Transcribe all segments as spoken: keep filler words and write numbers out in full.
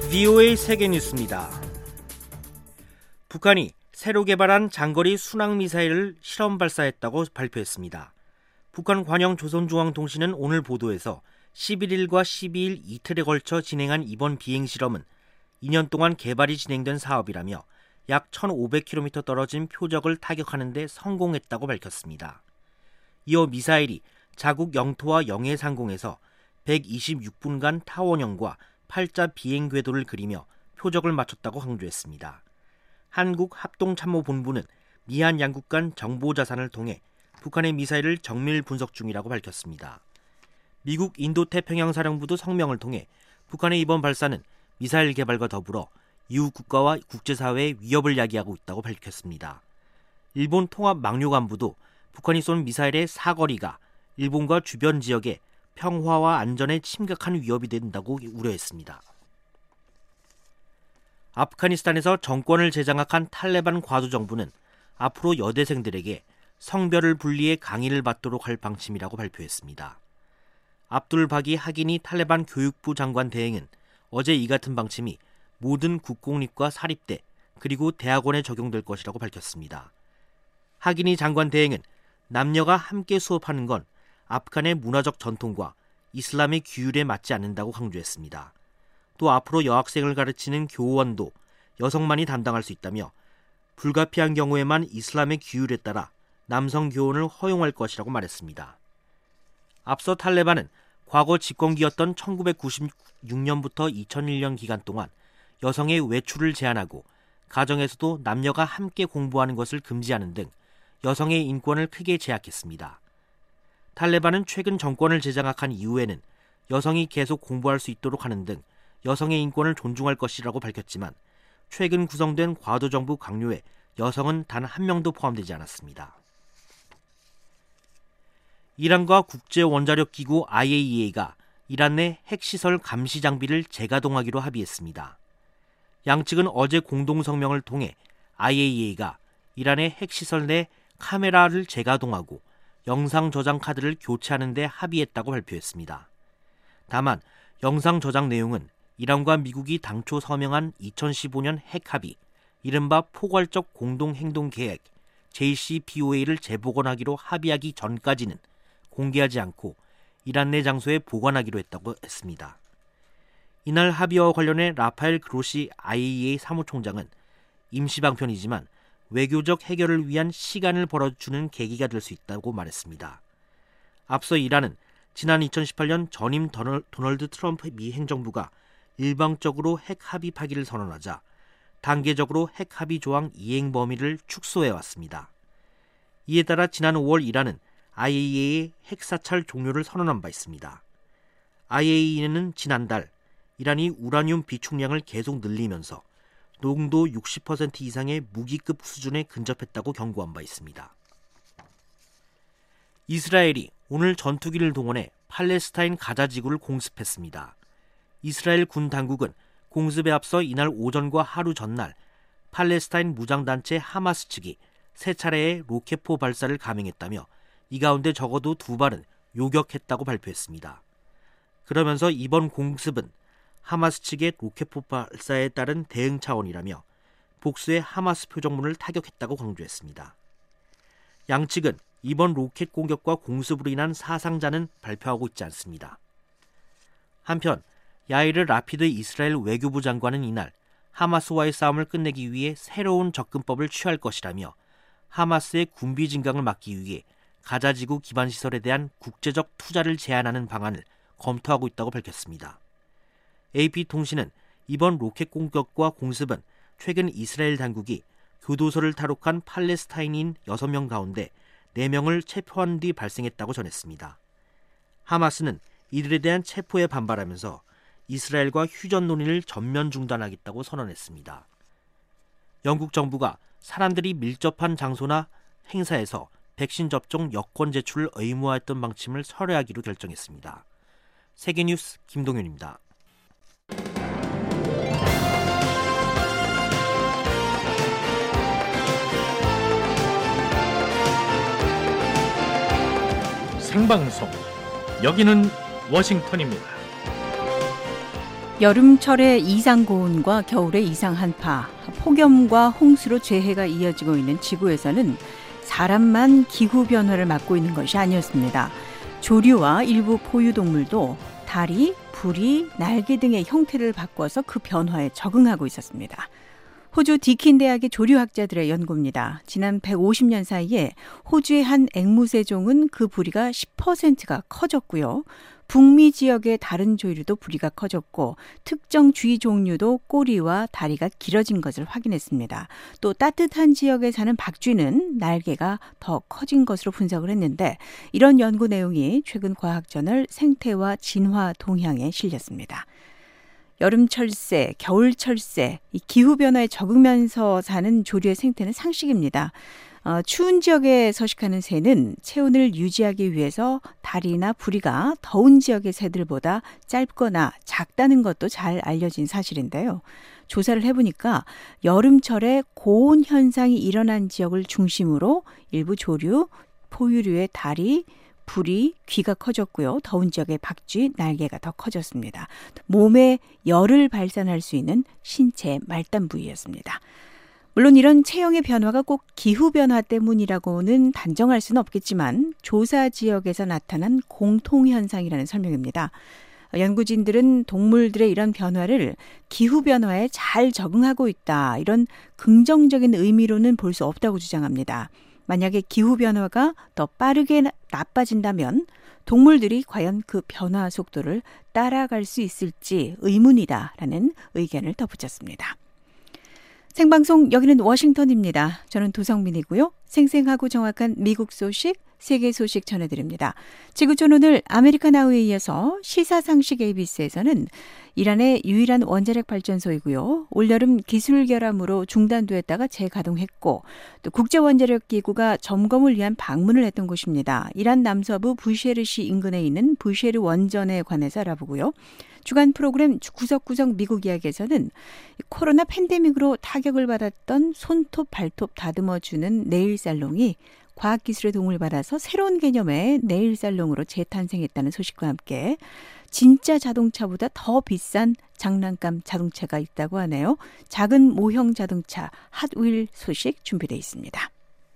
브이오에이 세계뉴스입니다. 북한이 새로 개발한 장거리 순항미사일을 실험 발사했다고 발표했습니다. 북한 관영 조선중앙통신은 오늘 보도에서 십일 일과 십이 일 이틀에 걸쳐 진행한 이번 비행실험은 이 년 동안 개발이 진행된 사업이라며 약 천오백 킬로미터 떨어진 표적을 타격하는 데 성공했다고 밝혔습니다. 이어 미사일이 자국 영토와 영해 상공에서 백이십육 분간 타원형과 팔자 비행 궤도를 그리며 표적을 맞췄다고 강조했습니다. 한국합동참모본부는 미한 양국 간 정보 자산을 통해 북한의 미사일을 정밀 분석 중이라고 밝혔습니다. 미국 인도태평양사령부도 성명을 통해 북한의 이번 발사는 미사일 개발과 더불어 이웃 국가와 국제사회의 위협을 야기하고 있다고 밝혔습니다. 일본 통합망료관부도 북한이 쏜 미사일의 사거리가 일본과 주변 지역에 평화와 안전에 심각한 위협이 된다고 우려했습니다. 아프가니스탄에서 정권을 재장악한 탈레반 과도정부는 앞으로 여대생들에게 성별을 분리해 강의를 받도록 할 방침이라고 발표했습니다. 압둘 바기 하기니 탈레반 교육부 장관 대행은 어제 이 같은 방침이 모든 국공립과 사립대 그리고 대학원에 적용될 것이라고 밝혔습니다. 하기니 장관 대행은 남녀가 함께 수업하는 건 아프간의 문화적 전통과 이슬람의 규율에 맞지 않는다고 강조했습니다. 또 앞으로 여학생을 가르치는 교원도 여성만이 담당할 수 있다며 불가피한 경우에만 이슬람의 규율에 따라 남성 교원을 허용할 것이라고 말했습니다. 앞서 탈레반은 과거 집권기였던 천구백구십육 년부터 이천일 년 기간 동안 여성의 외출을 제한하고 가정에서도 남녀가 함께 공부하는 것을 금지하는 등 여성의 인권을 크게 제약했습니다. 탈레반은 최근 정권을 재장악한 이후에는 여성이 계속 공부할 수 있도록 하는 등 여성의 인권을 존중할 것이라고 밝혔지만 최근 구성된 과도정부 강요에 여성은 단 한 명도 포함되지 않았습니다. 이란과 국제원자력기구 아이에이이에이가 이란 내 핵시설 감시 장비를 재가동하기로 합의했습니다. 양측은 어제 공동성명을 통해 아이에이이에이가 이란의 핵시설 내 카메라를 재가동하고 영상 저장 카드를 교체하는 데 합의했다고 발표했습니다. 다만 영상 저장 내용은 이란과 미국이 당초 서명한 이천십오 년 핵합의, 이른바 포괄적 공동행동계획 제이씨피오에이를 재복원하기로 합의하기 전까지는 공개하지 않고 이란 내 장소에 보관하기로 했다고 했습니다. 이날 합의와 관련해 라파엘 그로시 아이에이이에이 사무총장은 임시방편이지만 외교적 해결을 위한 시간을 벌어주는 계기가 될 수 있다고 말했습니다. 앞서 이란은 지난 이천십팔 년 전임 도널드 트럼프 미 행정부가 일방적으로 핵 합의 파기를 선언하자 단계적으로 핵 합의 조항 이행 범위를 축소해왔습니다. 이에 따라 지난 오월 이란은 아이에이이에이의 핵사찰 종료를 선언한 바 있습니다. 아이에이이에이는 지난달 이란이 우라늄 비축량을 계속 늘리면서 농도 육십 퍼센트 이상의 무기급 수준에 근접했다고 경고한 바 있습니다. 이스라엘이 오늘 전투기를 동원해 팔레스타인 가자 지구를 공습했습니다. 이스라엘 군 당국은 공습에 앞서 이날 오전과 하루 전날 팔레스타인 무장단체 하마스 측이 세 차례의 로켓포 발사를 감행했다며 이 가운데 적어도 두 발은 요격했다고 발표했습니다. 그러면서 이번 공습은 하마스 측의 로켓포 발사에 따른 대응 차원이라며 복수의 하마스 표적문을 타격했다고 강조했습니다. 양측은 이번 로켓 공격과 공습으로 인한 사상자는 발표하고 있지 않습니다. 한편 야이르 라피드 이스라엘 외교부 장관은 이날 하마스와의 싸움을 끝내기 위해 새로운 접근법을 취할 것이라며 하마스의 군비 증강을 막기 위해 가자지구 기반시설에 대한 국제적 투자를 제한하는 방안을 검토하고 있다고 밝혔습니다. 에이피통신은 이번 로켓 공격과 공습은 최근 이스라엘 당국이 교도소를 탈옥한 팔레스타인인 여섯 명 가운데 네 명을 체포한 뒤 발생했다고 전했습니다. 하마스는 이들에 대한 체포에 반발하면서 이스라엘과 휴전 논의를 전면 중단하겠다고 선언했습니다. 영국 정부가 사람들이 밀접한 장소나 행사에서 백신 접종 여권 제출을 의무화했던 방침을 철회하기로 결정했습니다. 세계뉴스 김동윤입니다. 생방송 여기는 워싱턴입니다. 여름철에 이상고온과 겨울에 이상한파, 폭염과 홍수로 재해가 이어지고 있는 지구에서는 사람만 기후변화를 막고 있는 것이 아니었습니다. 조류와 일부 포유동물도 다리, 부리, 날개 등의 형태를 바꿔서 그 변화에 적응하고 있었습니다. 호주 디킨 대학의 조류학자들의 연구입니다. 지난 백오십 년 사이에 호주의 한 앵무새종은 그 부리가 십 퍼센트가 커졌고요. 북미 지역의 다른 조류도 부리가 커졌고 특정 쥐 종류도 꼬리와 다리가 길어진 것을 확인했습니다. 또 따뜻한 지역에 사는 박쥐는 날개가 더 커진 것으로 분석을 했는데 이런 연구 내용이 최근 과학저널 생태와 진화 동향에 실렸습니다. 여름철새, 겨울철새, 이 기후변화에 적응하면서 사는 조류의 생태는 상식입니다. 어, 추운 지역에 서식하는 새는 체온을 유지하기 위해서 다리나 부리가 더운 지역의 새들보다 짧거나 작다는 것도 잘 알려진 사실인데요. 조사를 해보니까 여름철에 고온 현상이 일어난 지역을 중심으로 일부 조류, 포유류의 다리, 부리, 귀가 커졌고요. 더운 지역의 박쥐, 날개가 더 커졌습니다. 몸에 열을 발산할 수 있는 신체의 말단 부위였습니다. 물론 이런 체형의 변화가 꼭 기후변화 때문이라고는 단정할 수는 없겠지만 조사 지역에서 나타난 공통현상이라는 설명입니다. 연구진들은 동물들의 이런 변화를 기후변화에 잘 적응하고 있다. 이런 긍정적인 의미로는 볼 수 없다고 주장합니다. 만약에 기후변화가 더 빠르게 나빠진다면 동물들이 과연 그 변화 속도를 따라갈 수 있을지 의문이다라는 의견을 덧붙였습니다. 생방송 여기는 워싱턴입니다. 저는 도성민이고요. 생생하고 정확한 미국 소식, 세계 소식 전해드립니다. 지구촌 오늘 아메리칸 하우에 이어서 시사상식 에이비씨에서는 이란의 유일한 원자력 발전소이고요. 올여름 기술 결함으로 중단되었다가 재가동했고 또 국제원자력기구가 점검을 위한 방문을 했던 곳입니다. 이란 남서부 부쉐르시 인근에 있는 부쉐르 원전에 관해서 알아보고요. 주간 프로그램 구석구석 미국 이야기에서는 코로나 팬데믹으로 타격을 받았던 손톱 발톱 다듬어주는 네일살롱이 과학기술의 도움을 받아서 새로운 개념의 네일살롱으로 재탄생했다는 소식과 함께 진짜 자동차보다 더 비싼 장난감 자동차가 있다고 하네요. 작은 모형 자동차 핫윌 소식 준비되어 있습니다.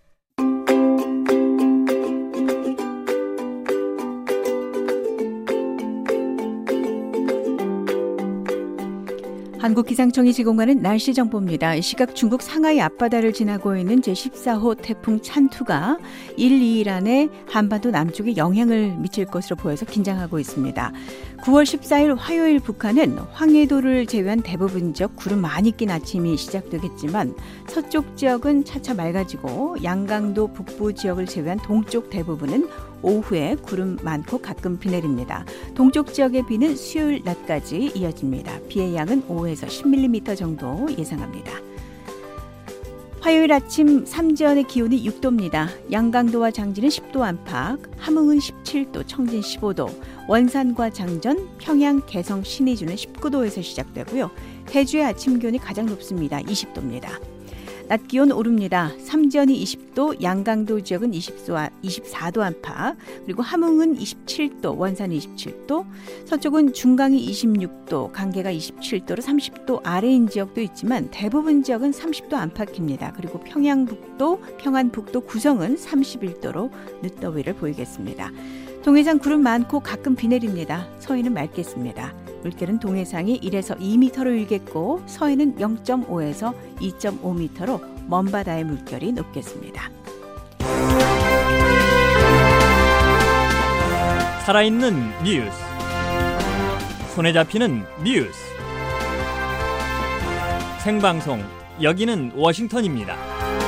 한국기상청이 제공하는 날씨 정보입니다. 시각 중국 상하이 앞바다를 지나고 있는 제십사 호 태풍 찬투가 일, 이 일 안에 한반도 남쪽에 영향을 미칠 것으로 보여서 긴장하고 있습니다. 구월 십사일 화요일 북한은 황해도를 제외한 대부분 지역 구름 많이 낀 아침이 시작되겠지만 서쪽 지역은 차차 맑아지고 양강도 북부 지역을 제외한 동쪽 대부분은 오후에 구름 많고 가끔 비 내립니다. 동쪽 지역의 비는 수요일 낮까지 이어집니다. 비의 양은 오에서 십 밀리미터 정도 예상합니다. 화요일 아침 삼지연의 기온이 육 도입니다. 양강도와 장진은 십 도 안팎, 함흥은 십칠 도, 청진 십오 도, 원산과 장전, 평양, 개성, 신의주는 십구 도에서 시작되고요. 대주의 아침 기온이 가장 높습니다. 이십 도입니다. 낮 기온 오릅니다. 삼지연이 이십 도, 양강도 지역은 이십사 도 안팎, 그리고 함흥은 이십칠 도, 원산이 이십칠 도, 서쪽은 중강이 이십육 도, 강계가 이십칠 도로 삼십 도 아래인 지역도 있지만 대부분 지역은 삼십 도 안팎입니다. 그리고 평양북도, 평안북도, 구성은 삼십일 도로 늦더위를 보이겠습니다. 동해상 구름 많고 가끔 비 내립니다. 서해는 맑겠습니다. 물결은 동해상이 일에서 이 미터로 일겠고 서해는 영 점 오에서 이 점 오 미터로 먼바다의 물결이 높겠습니다. 살아있는 뉴스, 손에 잡히는 뉴스, 생방송 여기는 워싱턴입니다.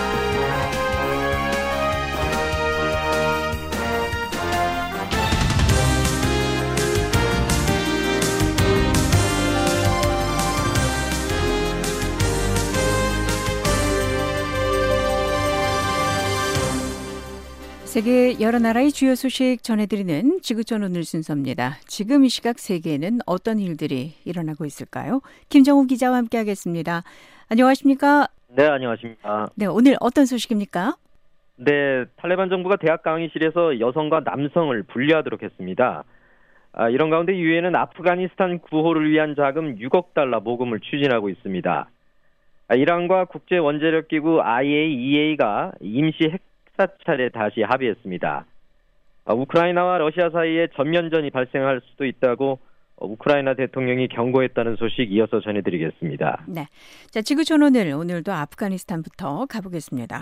세계 여러 나라의 주요 소식 전해드리는 지구촌 오늘 순서입니다. 지금 이 시각 세계에는 어떤 일들이 일어나고 있을까요? 김정우 기자와 함께하겠습니다. 안녕하십니까? 네, 안녕하십니까? 네, 오늘 어떤 소식입니까? 네, 탈레반 정부가 대학 강의실에서 여성과 남성을 분리하도록 했습니다. 아, 이런 가운데 유엔은 아프가니스탄 구호를 위한 자금 육억 달러 모금을 추진하고 있습니다. 아, 이란과 국제원자력기구 아이에이이에이가 임시 핵사찰에 다시 합의했습니다. 아, 우크라이나와 러시아 사이에 전면전이 발생할 수도 있다고 우크라이나 대통령이 경고했다는 소식 이어서 전해드리겠습니다. 네, 자 지구촌 오늘 오늘도 아프가니스탄부터 가보겠습니다.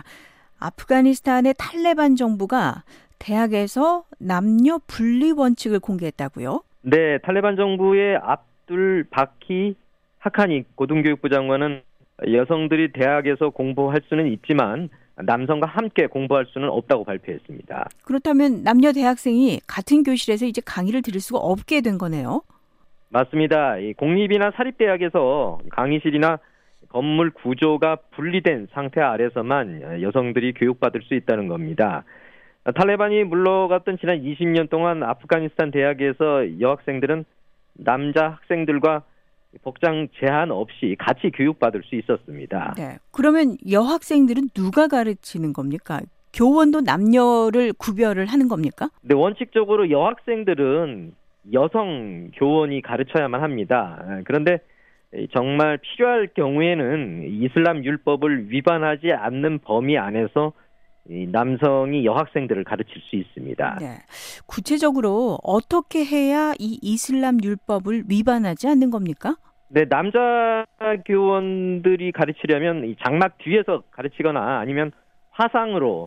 아프가니스탄의 탈레반 정부가 대학에서 남녀 분리 원칙을 공개했다고요? 네, 탈레반 정부의 압둘 바키 하카니 고등교육부 장관은 여성들이 대학에서 공부할 수는 있지만 남성과 함께 공부할 수는 없다고 발표했습니다. 그렇다면 남녀 대학생이 같은 교실에서 이제 강의를 들을 수가 없게 된 거네요? 맞습니다. 공립이나 사립대학에서 강의실이나 건물 구조가 분리된 상태 아래서만 여성들이 교육받을 수 있다는 겁니다. 탈레반이 물러갔던 지난 이십 년 동안 아프가니스탄 대학에서 여학생들은 남자 학생들과 복장 제한 없이 같이 교육받을 수 있었습니다. 네. 그러면 여학생들은 누가 가르치는 겁니까? 교원도 남녀를 구별을 하는 겁니까? 네, 원칙적으로 여학생들은 여성 교원이 가르쳐야만 합니다. 그런데 정말 필요할 경우에는 이슬람 율법을 위반하지 않는 범위 안에서 남성이 여학생들을 가르칠 수 있습니다. 네. 구체적으로 어떻게 해야 이 이슬람 율법을 위반하지 않는 겁니까? 네, 남자 교원들이 가르치려면 이 장막 뒤에서 가르치거나 아니면 화상으로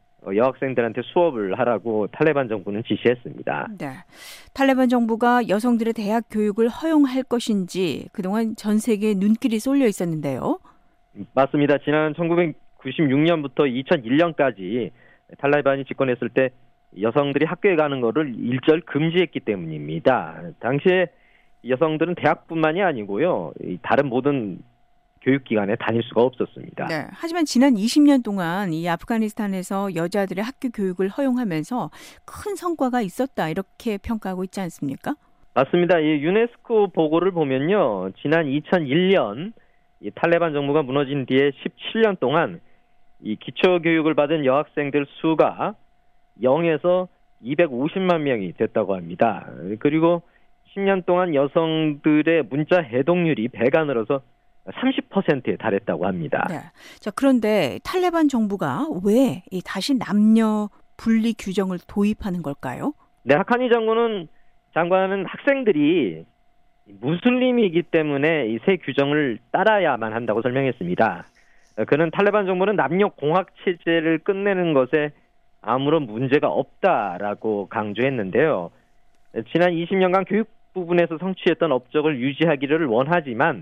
여학생들한테 수업을 하라고 탈레반 정부는 지시했습니다. 네, 탈레반 정부가 여성들의 대학 교육을 허용할 것인지 그동안 전 세계에 눈길이 쏠려 있었는데요. 맞습니다. 지난 천구백구십육 년부터 이천일 년까지 탈레반이 집권했을 때 여성들이 학교에 가는 것을 일절 금지했기 때문입니다. 당시에 여성들은 대학뿐만이 아니고요, 다른 모든 교육기관에 다닐 수가 없었습니다. 네, 하지만 지난 이십 년 동안 이 아프가니스탄에서 여자들의 학교 교육을 허용하면서 큰 성과가 있었다 이렇게 평가하고 있지 않습니까? 맞습니다. 이 유네스코 보고를 보면요, 지난 이천일 년 이 탈레반 정부가 무너진 뒤에 십칠 년 동안 이 기초교육을 받은 여학생들 수가 영에서 이백오십만 명이 됐다고 합니다. 그리고 십 년 동안 여성들의 문자 해독률이 배가 늘어서 삼십 퍼센트에 달했다고 합니다. 네. 자, 그런데 탈레반 정부가 왜 이 다시 남녀 분리 규정을 도입하는 걸까요? 네, 하카니 장군은 장관은 학생들이 무슬림이기 때문에 이 새 규정을 따라야만 한다고 설명했습니다. 그는 탈레반 정부는 남녀 공학 체제를 끝내는 것에 아무런 문제가 없다라고 강조했는데요. 지난 이십 년간 교육 부분에서 성취했던 업적을 유지하기를 원하지만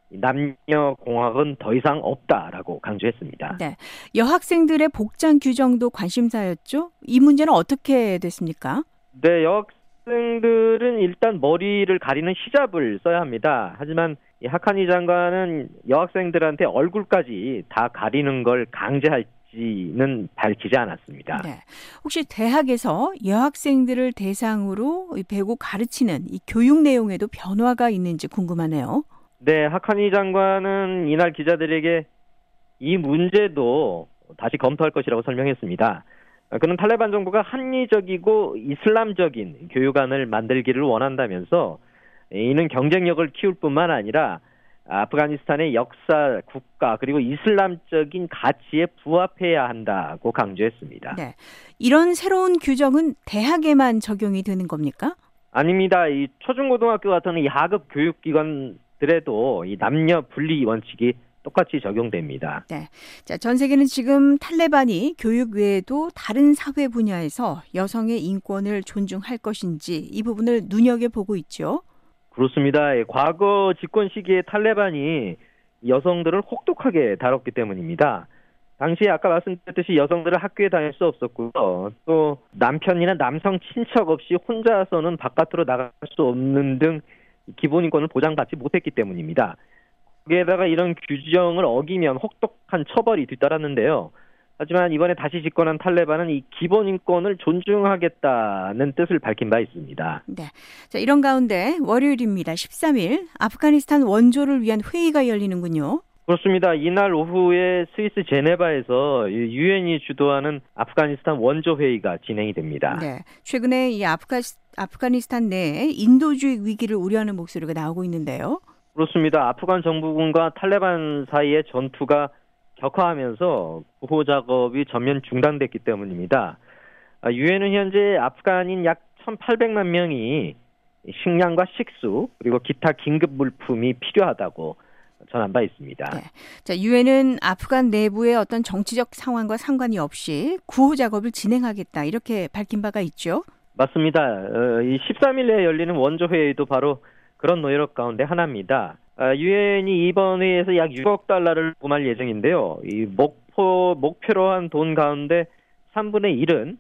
남녀 공학은 더 이상 없다라고 강조했습니다. 네, 여학생들의 복장 규정도 관심사였죠. 이 문제는 어떻게 됐습니까? 네, 여학생들은 일단 머리를 가리는 히잡을 써야 합니다. 하지만 이 하카니 장관은 여학생들한테 얼굴까지 다 가리는 걸 강제할지는 밝히지 않았습니다. 네, 혹시 대학에서 여학생들을 대상으로 배우고 가르치는 이 교육 내용에도 변화가 있는지 궁금하네요. 네, 하카니 장관은 이날 기자들에게 이 문제도 다시 검토할 것이라고 설명했습니다. 그는 탈레반 정부가 합리적이고 이슬람적인 교육안을 만들기를 원한다면서 이는 경쟁력을 키울 뿐만 아니라 아프가니스탄의 역사, 국가 그리고 이슬람적인 가치에 부합해야 한다고 강조했습니다. 네, 이런 새로운 규정은 대학에만 적용이 되는 겁니까? 아닙니다. 이 초중고등학교 같은 이 하급 교육기관들에도 이 남녀 분리 원칙이 똑같이 적용됩니다. 네, 자, 전 세계는 지금 탈레반이 교육 외에도 다른 사회 분야에서 여성의 인권을 존중할 것인지 이 부분을 눈여겨보고 있죠. 그렇습니다. 과거 집권 시기에 탈레반이 여성들을 혹독하게 다뤘기 때문입니다. 당시에 아까 말씀드렸듯이 여성들은 학교에 다닐 수 없었고요. 또 남편이나 남성 친척 없이 혼자서는 바깥으로 나갈 수 없는 등 기본 인권을 보장받지 못했기 때문입니다. 거기에다가 이런 규정을 어기면 혹독한 처벌이 뒤따랐는데요. 하지만 이번에 다시 집권한 탈레반은 이 기본 인권을 존중하겠다는 뜻을 밝힌 바 있습니다. 네, 자, 이런 가운데 월요일입니다. 십삼 일 아프가니스탄 원조를 위한 회의가 열리는군요. 그렇습니다. 이날 오후에 스위스 제네바에서 유엔이 주도하는 아프가니스탄 원조 회의가 진행이 됩니다. 네, 최근에 이 아프가, 아프가니스탄 내에 인도주의 위기를 우려하는 목소리가 나오고 있는데요. 그렇습니다. 아프간 정부군과 탈레반 사이의 전투가 격화하면서 구호 작업이 전면 중단됐기 때문입니다. 유엔은 현재 아프간인 약 천팔백만 명이 식량과 식수 그리고 기타 긴급 물품이 필요하다고 전한 바 있습니다. 네. 자, 유엔은 아프간 내부의 어떤 정치적 상황과 상관이 없이 구호 작업을 진행하겠다 이렇게 밝힌 바가 있죠. 맞습니다. 어, 이 십삼 일에 열리는 원조 회의도 바로 그런 노력 가운데 하나입니다. 유엔이 이번 회의에서 약 육억 달러를 부과할 예정인데요. 이 목표 목표로 한 돈 가운데 삼분의 일은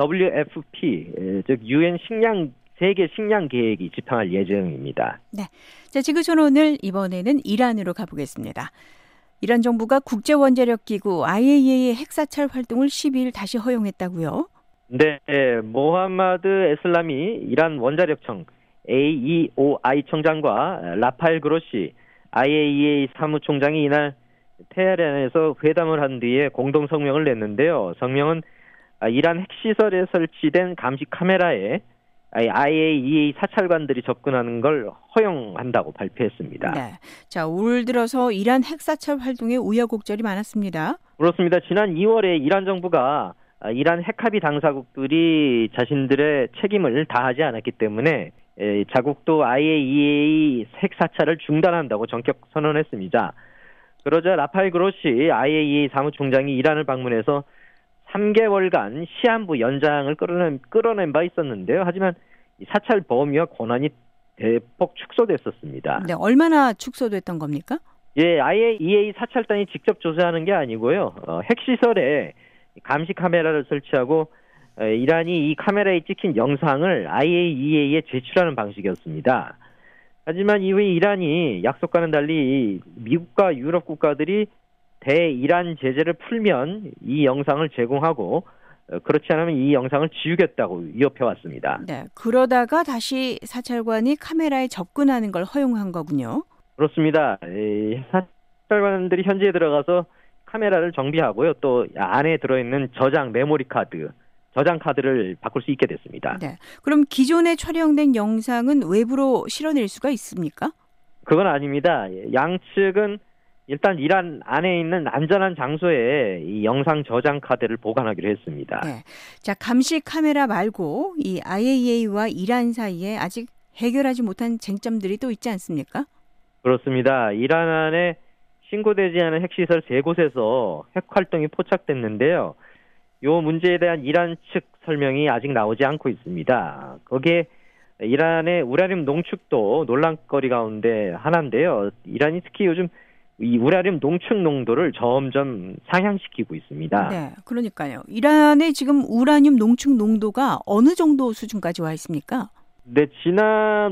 더블유에프피 즉 유엔 식량 세계 식량 계획이 집행할 예정입니다. 네. 자, 지구촌 오늘 이번에는 이란으로 가보겠습니다. 이란 정부가 국제원자력기구 아이에이이에이의 핵사찰 활동을 십이 일 다시 허용했다고요? 네, 모하마드 에슬람이 이란 원자력청 에이이오아이 청장과 라파엘 그로시 아이에이이에이 사무총장이 이날 테헤란에서 회담을 한 뒤에 공동 성명을 냈는데요. 성명은 이란 핵시설에 설치된 감시 카메라에 아이에이이에이 사찰관들이 접근하는 걸 허용한다고 발표했습니다. 네. 자, 올 들어서 이란 핵사찰 활동에 우여곡절이 많았습니다. 그렇습니다. 지난 이월에 이란 정부가 이란 핵합의 당사국들이 자신들의 책임을 다하지 않았기 때문에 자국도 아이에이이에이 핵사찰을 중단한다고 전격 선언했습니다. 그러자 라파엘 그로시 아이에이이에이 사무총장이 이란을 방문해서 삼 개월간 시한부 연장을 끌어낸, 끌어낸 바 있었는데요. 하지만 사찰 범위와 권한이 대폭 축소됐었습니다. 네, 얼마나 축소됐던 겁니까? 예, 아이에이이에이 사찰단이 직접 조사하는 게 아니고요. 어, 핵시설에 감시 카메라를 설치하고 어, 이란이 이 카메라에 찍힌 영상을 아이에이이에이에 제출하는 방식이었습니다. 하지만 이후에 이란이 약속과는 달리 미국과 유럽 국가들이 대이란 제재를 풀면 이 영상을 제공하고 그렇지 않으면 이 영상을 지우겠다고 위협해왔습니다. 네, 그러다가 다시 사찰관이 카메라에 접근하는 걸 허용한 거군요. 그렇습니다. 사찰관들이 현지에 들어가서 카메라를 정비하고요. 또 안에 들어있는 저장 메모리 카드, 저장 카드를 바꿀 수 있게 됐습니다. 네, 그럼 기존에 촬영된 영상은 외부로 실어낼 수가 있습니까? 그건 아닙니다. 양측은 일단 이란 안에 있는 안전한 장소에 이 영상 저장 카드를 보관하기로 했습니다. 네. 자, 감시 카메라 말고 이 아이에이이에이와 이란 사이에 아직 해결하지 못한 쟁점들이 또 있지 않습니까? 그렇습니다. 이란 안에 신고되지 않은 핵시설 세 곳에서 핵 활동이 포착됐는데요. 이 문제에 대한 이란 측 설명이 아직 나오지 않고 있습니다. 거기에 이란의 우라늄 농축도 논란거리 가운데 하나인데요. 이란이 특히 요즘 이 우라늄 농축 농도를 점점 상향시키고 있습니다. 네, 그러니까요. 이란의 지금 우라늄 농축 농도가 어느 정도 수준까지 와 있습니까? 네, 지난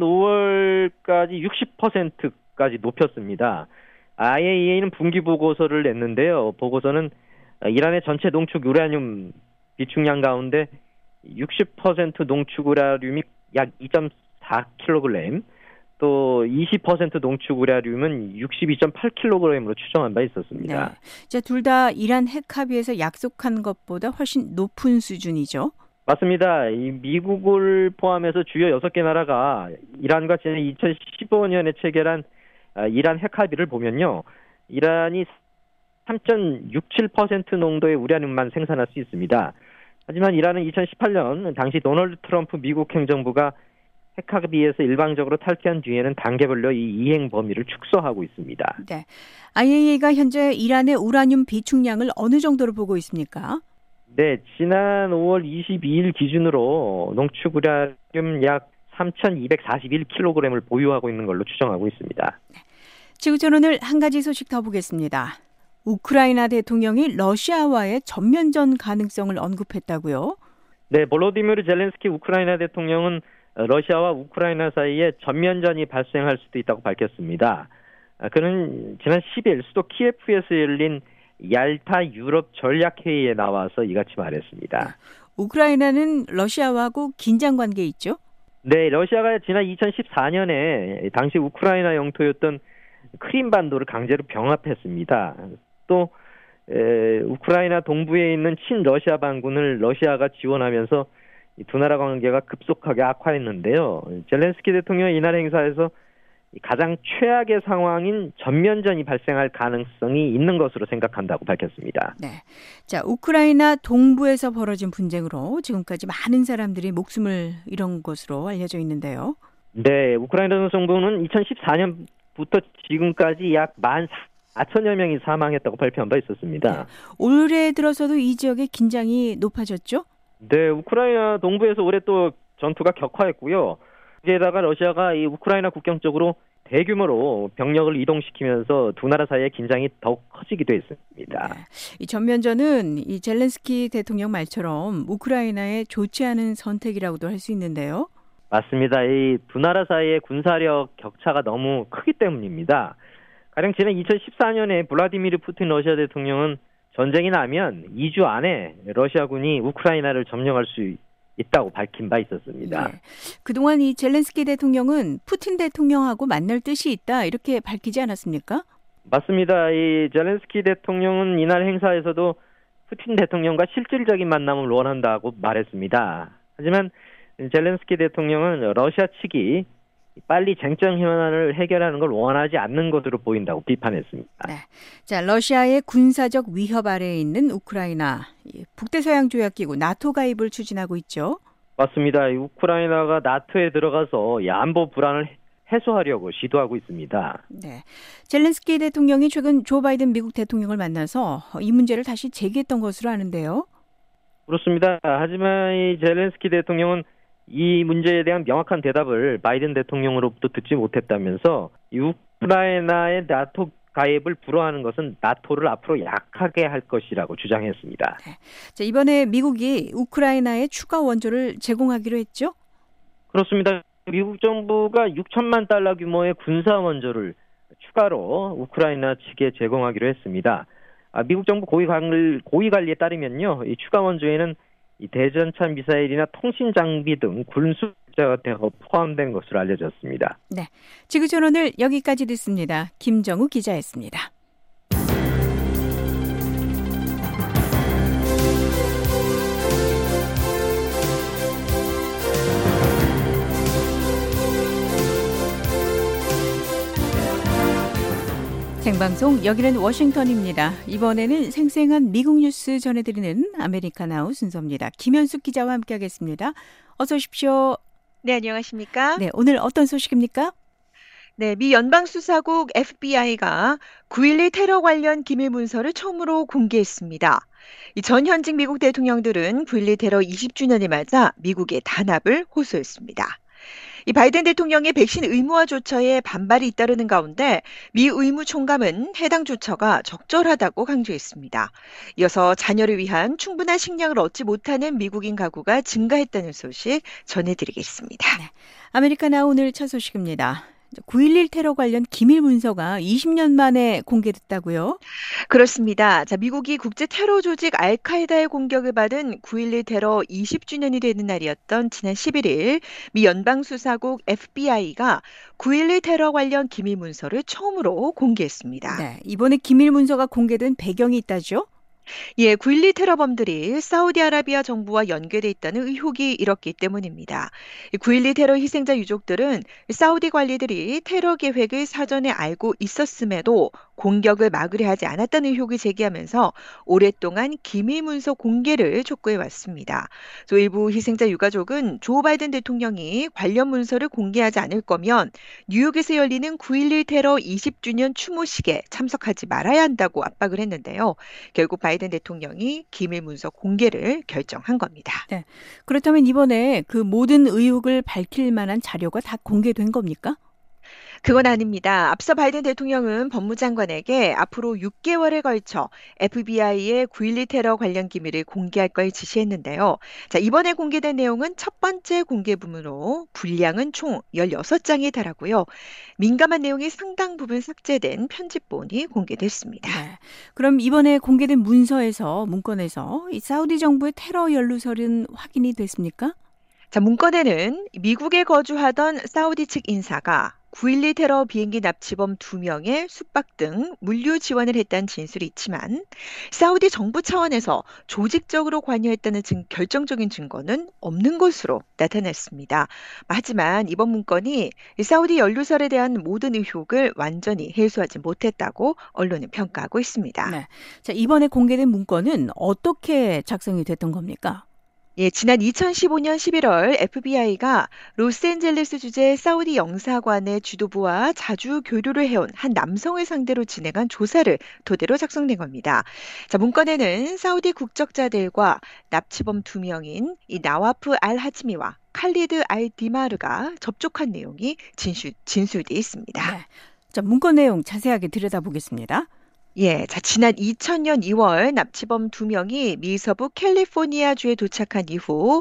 오월까지 육십 퍼센트까지 높였습니다. 아이에이이에이는 분기 보고서를 냈는데요. 보고서는 이란의 전체 농축 우라늄 비축량 가운데 육십 퍼센트 농축 우라늄이 약 이 점 사 킬로그램, 또 이십 퍼센트 농축 우라늄은 육십이 점 팔 킬로그램으로 추정한 바 있었습니다. 네. 자, 둘 다 이란 핵합의에서 약속한 것보다 훨씬 높은 수준이죠. 맞습니다. 이 미국을 포함해서 주요 여섯 개 나라가 이란과 지난 이천십오 년에 체결한 이란 핵합의를 보면요. 이란이 삼 점 육칠 퍼센트 농도의 우라늄만 생산할 수 있습니다. 하지만 이란은 이천십팔 년 당시 도널드 트럼프 미국 행정부가 핵합의에서 일방적으로 탈퇴한 뒤에는 단계별로 이 이행 범위를 축소하고 있습니다. 네, 아이에이이에이가 현재 이란의 우라늄 비축량을 어느 정도로 보고 있습니까? 네, 지난 오월 이십이일 기준으로 농축 우라늄 약 삼천이백사십일 킬로그램을 보유하고 있는 걸로 추정하고 있습니다. 네. 지구촌 오늘 한 가지 소식 더 보겠습니다. 우크라이나 대통령이 러시아와의 전면전 가능성을 언급했다고요? 네, 볼로디미르 젤렌스키 우크라이나 대통령은 러시아와 우크라이나 사이에 전면전이 발생할 수도 있다고 밝혔습니다. 그는 지난 십일 수도 키예프에서 열린 얄타 유럽 전략회의에 나와서 이같이 말했습니다. 우크라이나는 러시아하고 긴장 관계에 있죠? 네, 러시아가 지난 이천십사 년에 당시 우크라이나 영토였던 크림반도를 강제로 병합했습니다. 또 에, 우크라이나 동부에 있는 친러시아 반군을 러시아가 지원하면서 이 두 나라 관계가 급속하게 악화했는데요. 젤렌스키 대통령이 이날 행사에서 가장 최악의 상황인 전면전이 발생할 가능성이 있는 것으로 생각한다고 밝혔습니다. 네. 자, 우크라이나 동부에서 벌어진 분쟁으로 지금까지 많은 사람들이 목숨을 잃은 것으로 알려져 있는데요. 네, 우크라이나 정부는 이천십사 년부터 지금까지 약 만 사천여 명이 사망했다고 발표한 바 있었습니다. 네. 올해 들어서도 이 지역의 긴장이 높아졌죠? 네, 우크라이나 동부에서 올해 또 전투가 격화했고요. 게다가 러시아가 이 우크라이나 국경 쪽으로 대규모로 병력을 이동시키면서 두 나라 사이의 긴장이 더욱 커지기도 했습니다. 네. 이 전면전은 이 젤렌스키 대통령 말처럼 우크라이나의 좋지 않은 선택이라고도 할 수 있는데요. 맞습니다. 이 두 나라 사이의 군사력 격차가 너무 크기 때문입니다. 가령 지난 이천십사 년에 블라디미르 푸틴 러시아 대통령은 전쟁이 나면 이 주 안에 러시아군이 우크라이나를 점령할 수 있다고 밝힌 바 있었습니다. 네. 그동안 이 젤렌스키 대통령은 푸틴 대통령하고 만날 뜻이 있다 이렇게 밝히지 않았습니까? 맞습니다. 이 젤렌스키 대통령은 이날 행사에서도 푸틴 대통령과 실질적인 만남을 원한다고 말했습니다. 하지만 젤렌스키 대통령은 러시아 측이 빨리 쟁점 현안을 해결하는 걸 원하지 않는 것으로 보인다고 비판했습니다. 네. 자, 러시아의 군사적 위협 아래에 있는 우크라이나, 북대서양조약기구 나토 가입을 추진하고 있죠. 맞습니다. 우크라이나가 나토에 들어가서 이 안보 불안을 해소하려고 시도하고 있습니다. 네. 젤렌스키 대통령이 최근 조 바이든 미국 대통령을 만나서 이 문제를 다시 제기했던 것으로 아는데요. 그렇습니다. 하지만 이 젤렌스키 대통령은 이 문제에 대한 명확한 대답을 바이든 대통령으로부터 듣지 못했다면서 우크라이나의 나토 가입을 불허하는 것은 나토를 앞으로 약하게 할 것이라고 주장했습니다. 네. 자, 이번에 미국이 우크라이나에 추가 원조를 제공하기로 했죠? 그렇습니다. 미국 정부가 육천만 달러 규모의 군사 원조를 추가로 우크라이나 측에 제공하기로 했습니다. 아, 미국 정부 고위 관리, 고위 관리에 따르면요, 이 추가 원조에는 이 대전차 미사일이나 통신 장비 등 군수 자가 포함된 것으로 알려졌습니다. 네, 지구촌 오늘 여기까지 듣습니다. 김정우 기자였습니다. 생방송 여기는 워싱턴입니다. 이번에는 생생한 미국 뉴스 전해드리는 아메리카나우 순서입니다. 김현숙 기자와 함께하겠습니다. 어서 오십시오. 네, 안녕하십니까? 네, 오늘 어떤 소식입니까? 네, 미 연방수사국 에프비아이가 구일일 테러 관련 기밀 문서를 처음으로 공개했습니다. 이 전 현직 미국 대통령들은 구일일 테러 이십 주년을 맞아 미국의 단합을 호소했습니다. 이 바이든 대통령의 백신 의무화 조처에 반발이 잇따르는 가운데 미 의무총감은 해당 조처가 적절하다고 강조했습니다. 이어서 자녀를 위한 충분한 식량을 얻지 못하는 미국인 가구가 증가했다는 소식 전해드리겠습니다. 네, 아메리카나 오늘 첫 소식입니다. 구일일 테러 관련 기밀 문서가 이십 년 만에 공개됐다고요? 그렇습니다. 자, 미국이 국제 테러 조직 알카에다의 공격을 받은 구일일 테러 이십 주년이 되는 날이었던 지난 십일일 미 연방수사국 에프비아이가 구일일 테러 관련 기밀 문서를 처음으로 공개했습니다. 네, 이번에 기밀 문서가 공개된 배경이 있다죠? 예, 구일일 테러범들이 사우디아라비아 정부와 연계돼 있다는 의혹이 일었기 때문입니다. 구일일 테러 희생자 유족들은 사우디 관리들이 테러 계획을 사전에 알고 있었음에도 공격을 막으려 하지 않았다는 의혹을 제기하면서 오랫동안 기밀 문서 공개를 촉구해 왔습니다. 또 일부 희생자 유가족은 조 바이든 대통령이 관련 문서를 공개하지 않을 거면 뉴욕에서 열리는 구일일 테러 이십 주년 추모식에 참석하지 말아야 한다고 압박을 했는데요. 결국 바이든 대통령이 기밀 문서 공개를 결정한 겁니다. 네. 그렇다면 이번에 그 모든 의혹을 밝힐 만한 자료가 다 공개된 겁니까? 그건 아닙니다. 앞서 바이든 대통령은 법무장관에게 앞으로 육 개월에 걸쳐 에프비아이의 구일일 테러 관련 기밀을 공개할 걸 지시했는데요. 자, 이번에 공개된 내용은 첫 번째 공개분으로 분량은 총 열여섯 장에 달하고요. 민감한 내용이 상당 부분 삭제된 편집본이 공개됐습니다. 네. 그럼 이번에 공개된 문서에서, 문건에서 이 사우디 정부의 테러 연루설은 확인이 됐습니까? 자, 문건에는 미국에 거주하던 사우디 측 인사가 구 일이 테러 비행기 납치범 두 명의 숙박 등 물류 지원을 했다는 진술이 있지만 사우디 정부 차원에서 조직적으로 관여했다는 증, 결정적인 증거는 없는 것으로 나타났습니다. 하지만 이번 문건이 사우디 연루설에 대한 모든 의혹을 완전히 해소하지 못했다고 언론은 평가하고 있습니다. 네. 자, 이번에 공개된 문건은 어떻게 작성이 됐던 겁니까? 예, 지난 이천십오 년 십일월 에프비아이가 로스앤젤레스 주재 사우디 영사관의 지도부와 자주 교류를 해온 한 남성을 상대로 진행한 조사를 토대로 작성된 겁니다. 자, 문건에는 사우디 국적자들과 납치범 두 명인 이 나와프 알 하치미와 칼리드 알 디마르가 접촉한 내용이 진술, 진술돼 있습니다. 네. 자, 문건 내용 자세하게 들여다보겠습니다. 예, 자, 지난 이천 년 이월 납치범 두 명이 미서부 캘리포니아주에 도착한 이후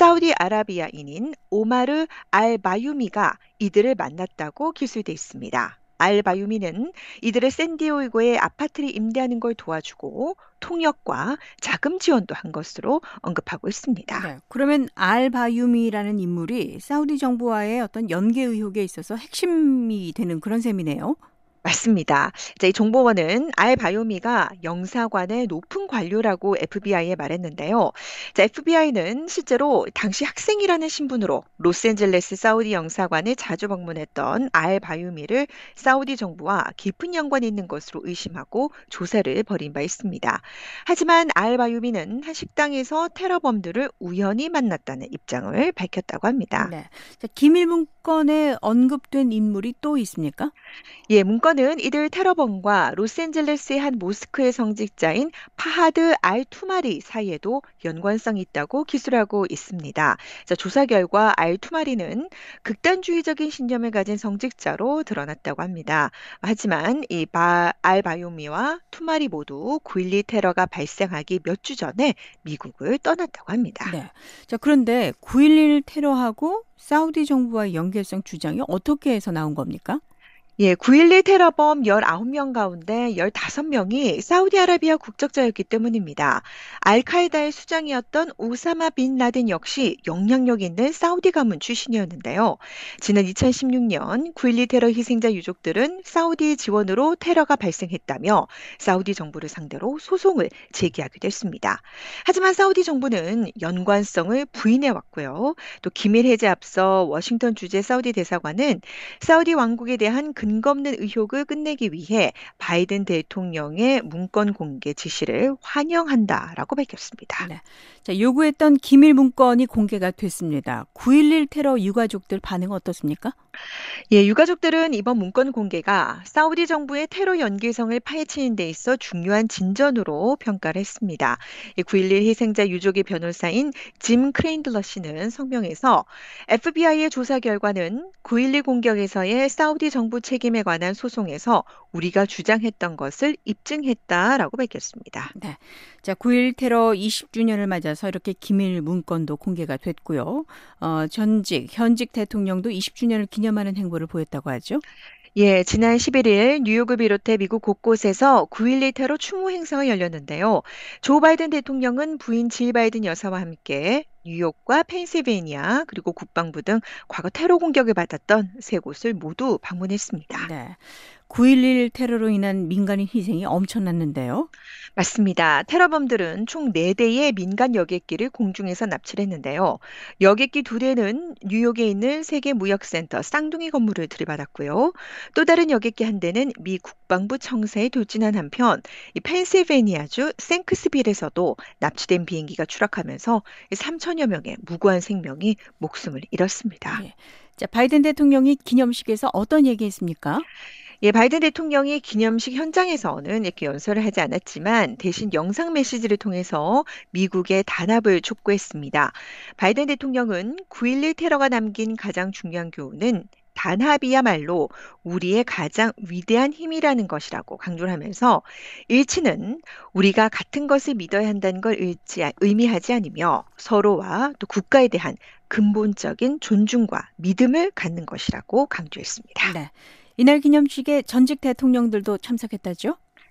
사우디아라비아인인 오마르 알 바유미가 이들을 만났다고 기술돼 있습니다. 알 바유미는 이들을 샌디에고의 아파트를 임대하는 걸 도와주고 통역과 자금 지원도 한 것으로 언급하고 있습니다. 네, 그러면 알 바유미라는 인물이 사우디 정부와의 어떤 연계 의혹에 있어서 핵심이 되는 그런 셈이네요. 맞습니다. 자, 이 정보원은 알 바요미가 영사관의 높은 관료라고 에프비아이에 말했는데요. 자, 에프비아이는 실제로 당시 학생이라는 신분으로 로스앤젤레스 사우디 영사관을 자주 방문했던 알 바요미를 사우디 정부와 깊은 연관이 있는 것으로 의심하고 조사를 벌인 바 있습니다. 하지만 알 바요미는 한 식당에서 테러범들을 우연히 만났다는 입장을 밝혔다고 합니다. 네. 자, 기밀 문건에 언급된 인물이 또 있습니까? 예, 문건은 이들 테러범과 로스앤젤레스의 한 모스크의 성직자인 파하드 알 투마리 사이에도 연관성이 있다고 기술하고 있습니다. 자, 조사 결과 알 투마리는 극단주의적인 신념을 가진 성직자로 드러났다고 합니다. 하지만 이 바, 알 바요미와 투마리 모두 구 일이 테러가 발생하기 몇 주 전에 미국을 떠났다고 합니다. 네. 자, 그런데 구 일일 테러하고 사우디 정부와의 연결성 주장이 어떻게 해서 나온 겁니까? 예, 구 일이 테러범 열아홉 명 가운데 열다섯 명이 사우디아라비아 국적자였기 때문입니다. 알카에다의 수장이었던 오사마 빈 라덴 역시 영향력 있는 사우디 가문 출신이었는데요. 지난 이천십육 년 구 일이 테러 희생자 유족들은 사우디 지원으로 테러가 발생했다며 사우디 정부를 상대로 소송을 제기하기도 했습니다. 하지만 사우디 정부는 연관성을 부인해 왔고요. 또 기밀 해제 앞서 워싱턴 주재 사우디 대사관은 사우디 왕국에 대한 근거 없는 의혹을 끝내기 위해 바이든 대통령의 문건 공개 지시를 환영한다라고 밝혔습니다. 네. 자, 요구했던 기밀 문건이 공개가 됐습니다. 구 일일 테러 유가족들 반응 어떻습니까? 예, 유가족들은 이번 문건 공개가 사우디 정부의 테러 연계성을 파헤치는 데 있어 중요한 진전으로 평가를 했습니다. 구 일일 희생자 유족의 변호사인 짐 크레인들러 씨는 성명에서 에프비아이의 조사 결과는 구 일일 공격에서의 사우디 정부 책임에 관한 소송에서 우리가 주장했던 것을 입증했다라고 밝혔습니다. 네. 자, 구 일 테러 이십 주년을 맞아서 이렇게 기밀 문건도 공개가 됐고요. 어, 전직, 현직 대통령도 이십 주년을 기념하는 행보를 보였다고 하죠. 예, 지난 십일 일 뉴욕을 비롯해 미국 곳곳에서 구 일이 테러 추모 행사가 열렸는데요. 조 바이든 대통령은 부인 질 바이든 여사와 함께 뉴욕과 펜실베이니아 그리고 국방부 등 과거 테러 공격을 받았던 세 곳을 모두 방문했습니다. 네. 구 일일 테러로 인한 민간인 희생이 엄청났는데요. 맞습니다. 테러범들은 총 네 대의 민간 여객기를 공중에서 납치를 했는데요. 여객기 두 대는 뉴욕에 있는 세계무역센터 쌍둥이 건물을 들이받았고요. 또 다른 여객기 한 대는 미 국방부 청사에 돌진한 한편 이 펜실베이니아주 생크스빌에서도 납치된 비행기가 추락하면서 삼천여 명의 무고한 생명이 목숨을 잃었습니다. 네. 자, 바이든 대통령이 기념식에서 어떤 얘기했습니까? 예, 바이든 대통령이 기념식 현장에서는 이렇게 연설을 하지 않았지만 대신 영상 메시지를 통해서 미국의 단합을 촉구했습니다. 바이든 대통령은 구 일일 테러가 남긴 가장 중요한 교훈은 단합이야말로 우리의 가장 위대한 힘이라는 것이라고 강조를 하면서 일치는 우리가 같은 것을 믿어야 한다는 걸 일치, 의미하지 않으며 서로와 또 국가에 대한 근본적인 존중과 믿음을 갖는 것이라고 강조했습니다. 네. 이날 기념식에 전직 대통령들도 참석했다죠?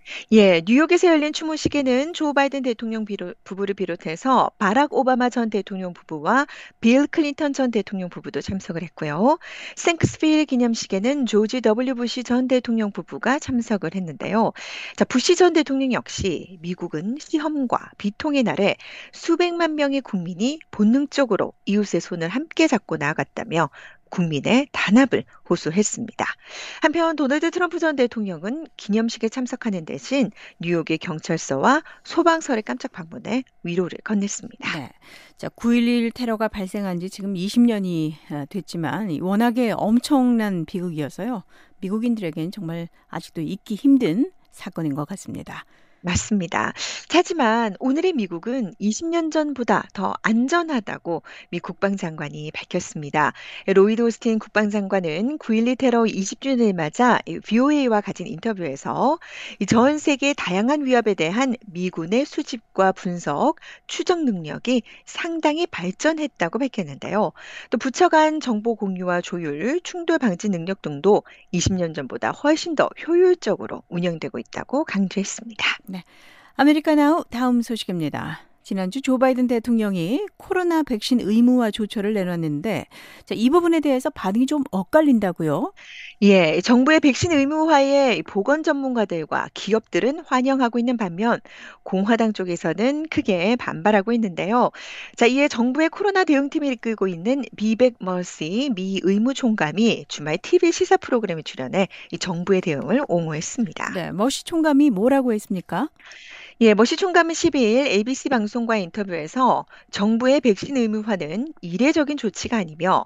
예, 뉴욕에서 열린 추모식에는 조 바이든 대통령 비로- 부부를 비롯해서 바락 오바마 전 대통령 부부와 빌 클린턴 전 대통령 부부도 참석을 했고요. 생크스필 기념식에는 조지 더블유 부시 전 대통령 부부가 참석을 했는데요. 자, 부시 전 대통령 역시 미국은 시험과 비통의 날에 수백만 명의 국민이 본능적으로 이웃의 손을 함께 잡고 나아갔다며 국민의 단합을 호소했습니다. 한편 도널드 트럼프 전 대통령은 기념식에 참석하는 대신 뉴욕의 경찰서와 소방서를 깜짝 방문해 위로를 건넸습니다. 네. 자, 구일일 테러가 발생한 지 지금 이십 년이 됐지만 워낙에 엄청난 비극이어서요. 미국인들에게는 정말 아직도 잊기 힘든 사건인 것 같습니다. 맞습니다. 하지만 오늘의 미국은 이십 년 전보다 더 안전하다고 미 국방장관이 밝혔습니다. 로이드 오스틴 국방장관은 구일일 테러 이십 주년을 맞아 브이오에이와 가진 인터뷰에서 전 세계 다양한 위협에 대한 미군의 수집과 분석, 추적 능력이 상당히 발전했다고 밝혔는데요. 또 부처간 정보 공유와 조율, 충돌 방지 능력 등도 이십 년 전보다 훨씬 더 효율적으로 운영되고 있다고 강조했습니다. 네. 아메리카나우 다음 소식입니다. 지난주 조 바이든 대통령이 코로나 백신 의무화 조처를 내놨는데 자, 이 부분에 대해서 반응이 좀 엇갈린다고요? 예, 정부의 백신 의무화에 보건 전문가들과 기업들은 환영하고 있는 반면 공화당 쪽에서는 크게 반발하고 있는데요. 자, 이에 정부의 코로나 대응팀을 이끌고 있는 비백 머시 미 의무총감이 주말 티비 시사 프로그램에 출연해 이 정부의 대응을 옹호했습니다. 네, 머시 총감이 뭐라고 했습니까? 예, 머시 총감은 십이일 에이비씨 방송과의 인터뷰에서 정부의 백신 의무화는 이례적인 조치가 아니며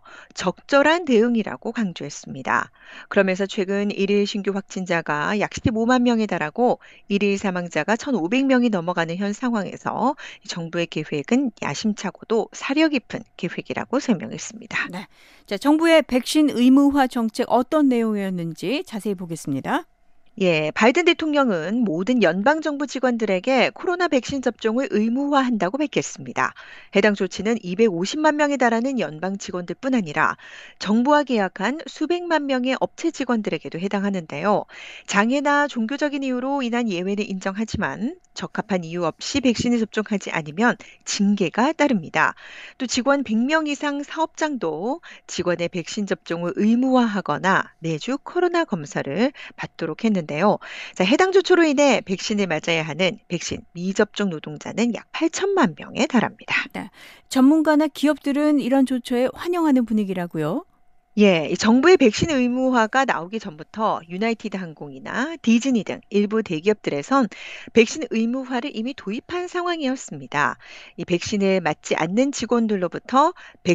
적절한 대응이라고 강조했습니다. 그러면서 최근 일일 신규 확진자가 약 십오만 명에 달하고 일일 사망자가 천오백 명이 넘어가는 현 상황에서 정부의 계획은 야심차고도 사려 깊은 계획이라고 설명했습니다. 네. 자, 정부의 백신 의무화 정책 어떤 내용이었는지 자세히 보겠습니다. 예, 바이든 대통령은 모든 연방정부 직원들에게 코로나 백신 접종을 의무화한다고 밝혔습니다. 해당 조치는 이백오십만 명에 달하는 연방 직원들뿐 아니라 정부와 계약한 수백만 명의 업체 직원들에게도 해당하는데요. 장애나 종교적인 이유로 인한 예외는 인정하지만 적합한 이유 없이 백신을 접종하지 않으면 징계가 따릅니다. 또 직원 백 명 이상 사업장도 직원의 백신 접종을 의무화하거나 매주 코로나 검사를 받도록 했는데 인데요. 자, 해당 조처로 인해 백신을 맞아야 하는 백신 미접종 노동자는 약 팔천만 명에 달합니다. 네. 전문가나 기업들은 이런 조처에 환영하는 분위기라고요? 예, 이 정부의 백신 의무화가 나오기 전부터 유나이티드 항공이나 디즈니 등 일부 대기업들에선 백신 의무화를 이미 도입한 상황이었습니다. 이 백신을 맞지 않는 직원들로부터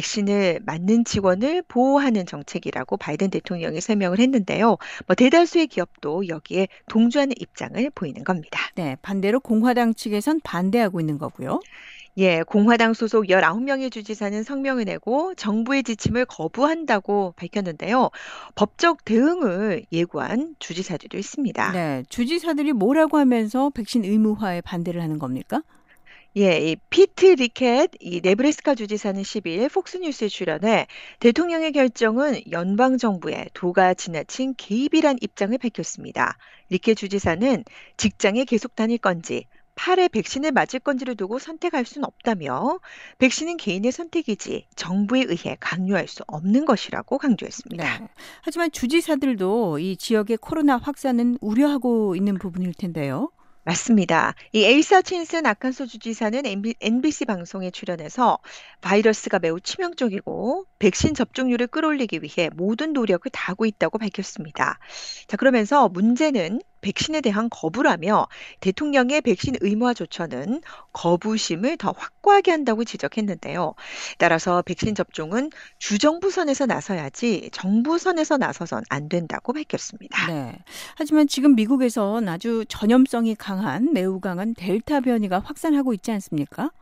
백신을 맞는 직원을 보호하는 정책이라고 바이든 대통령이 설명을 했는데요. 뭐 대다수의 기업도 여기에 동조하는 입장을 보이는 겁니다. 네, 반대로 공화당 측에선 반대하고 있는 거고요. 예, 공화당 소속 열아홉 명의 주지사는 성명을 내고 정부의 지침을 거부한다고 밝혔는데요. 법적 대응을 예고한 주지사들도 있습니다. 네, 주지사들이 뭐라고 하면서 백신 의무화에 반대를 하는 겁니까? 예, 이 피트 리켓 이 네브래스카 주지사는 십이일 폭스뉴스에 출연해 대통령의 결정은 연방 정부의 도가 지나친 개입이란 입장을 밝혔습니다. 리켓 주지사는 직장에 계속 다닐 건지 팔에 백신을 맞을 건지를 두고 선택할 수는 없다며 백신은 개인의 선택이지 정부에 의해 강요할 수 없는 것이라고 강조했습니다. 네. 하지만 주지사들도 이 지역의 코로나 확산은 우려하고 있는 부분일 텐데요. 맞습니다. 이 에이사 친슨 아칸소 주지사는 엔비씨 방송에 출연해서 바이러스가 매우 치명적이고 백신 접종률을 끌어올리기 위해 모든 노력을 다하고 있다고 밝혔습니다. 자, 그러면서 문제는 백신에 대한 거부라며 대통령의 백신 의무화 조처는 거부심을 더 확고하게 한다고 지적했는데요. 따라서 백신 접종은 주정부 선에서 나서야지 정부 선에서 나서선 안 된다고 밝혔습니다. 네. 하지만 지금 미국에선 아주 전염성이 강한 매우 강한 델타 변이가 확산하고 있지 않습니까?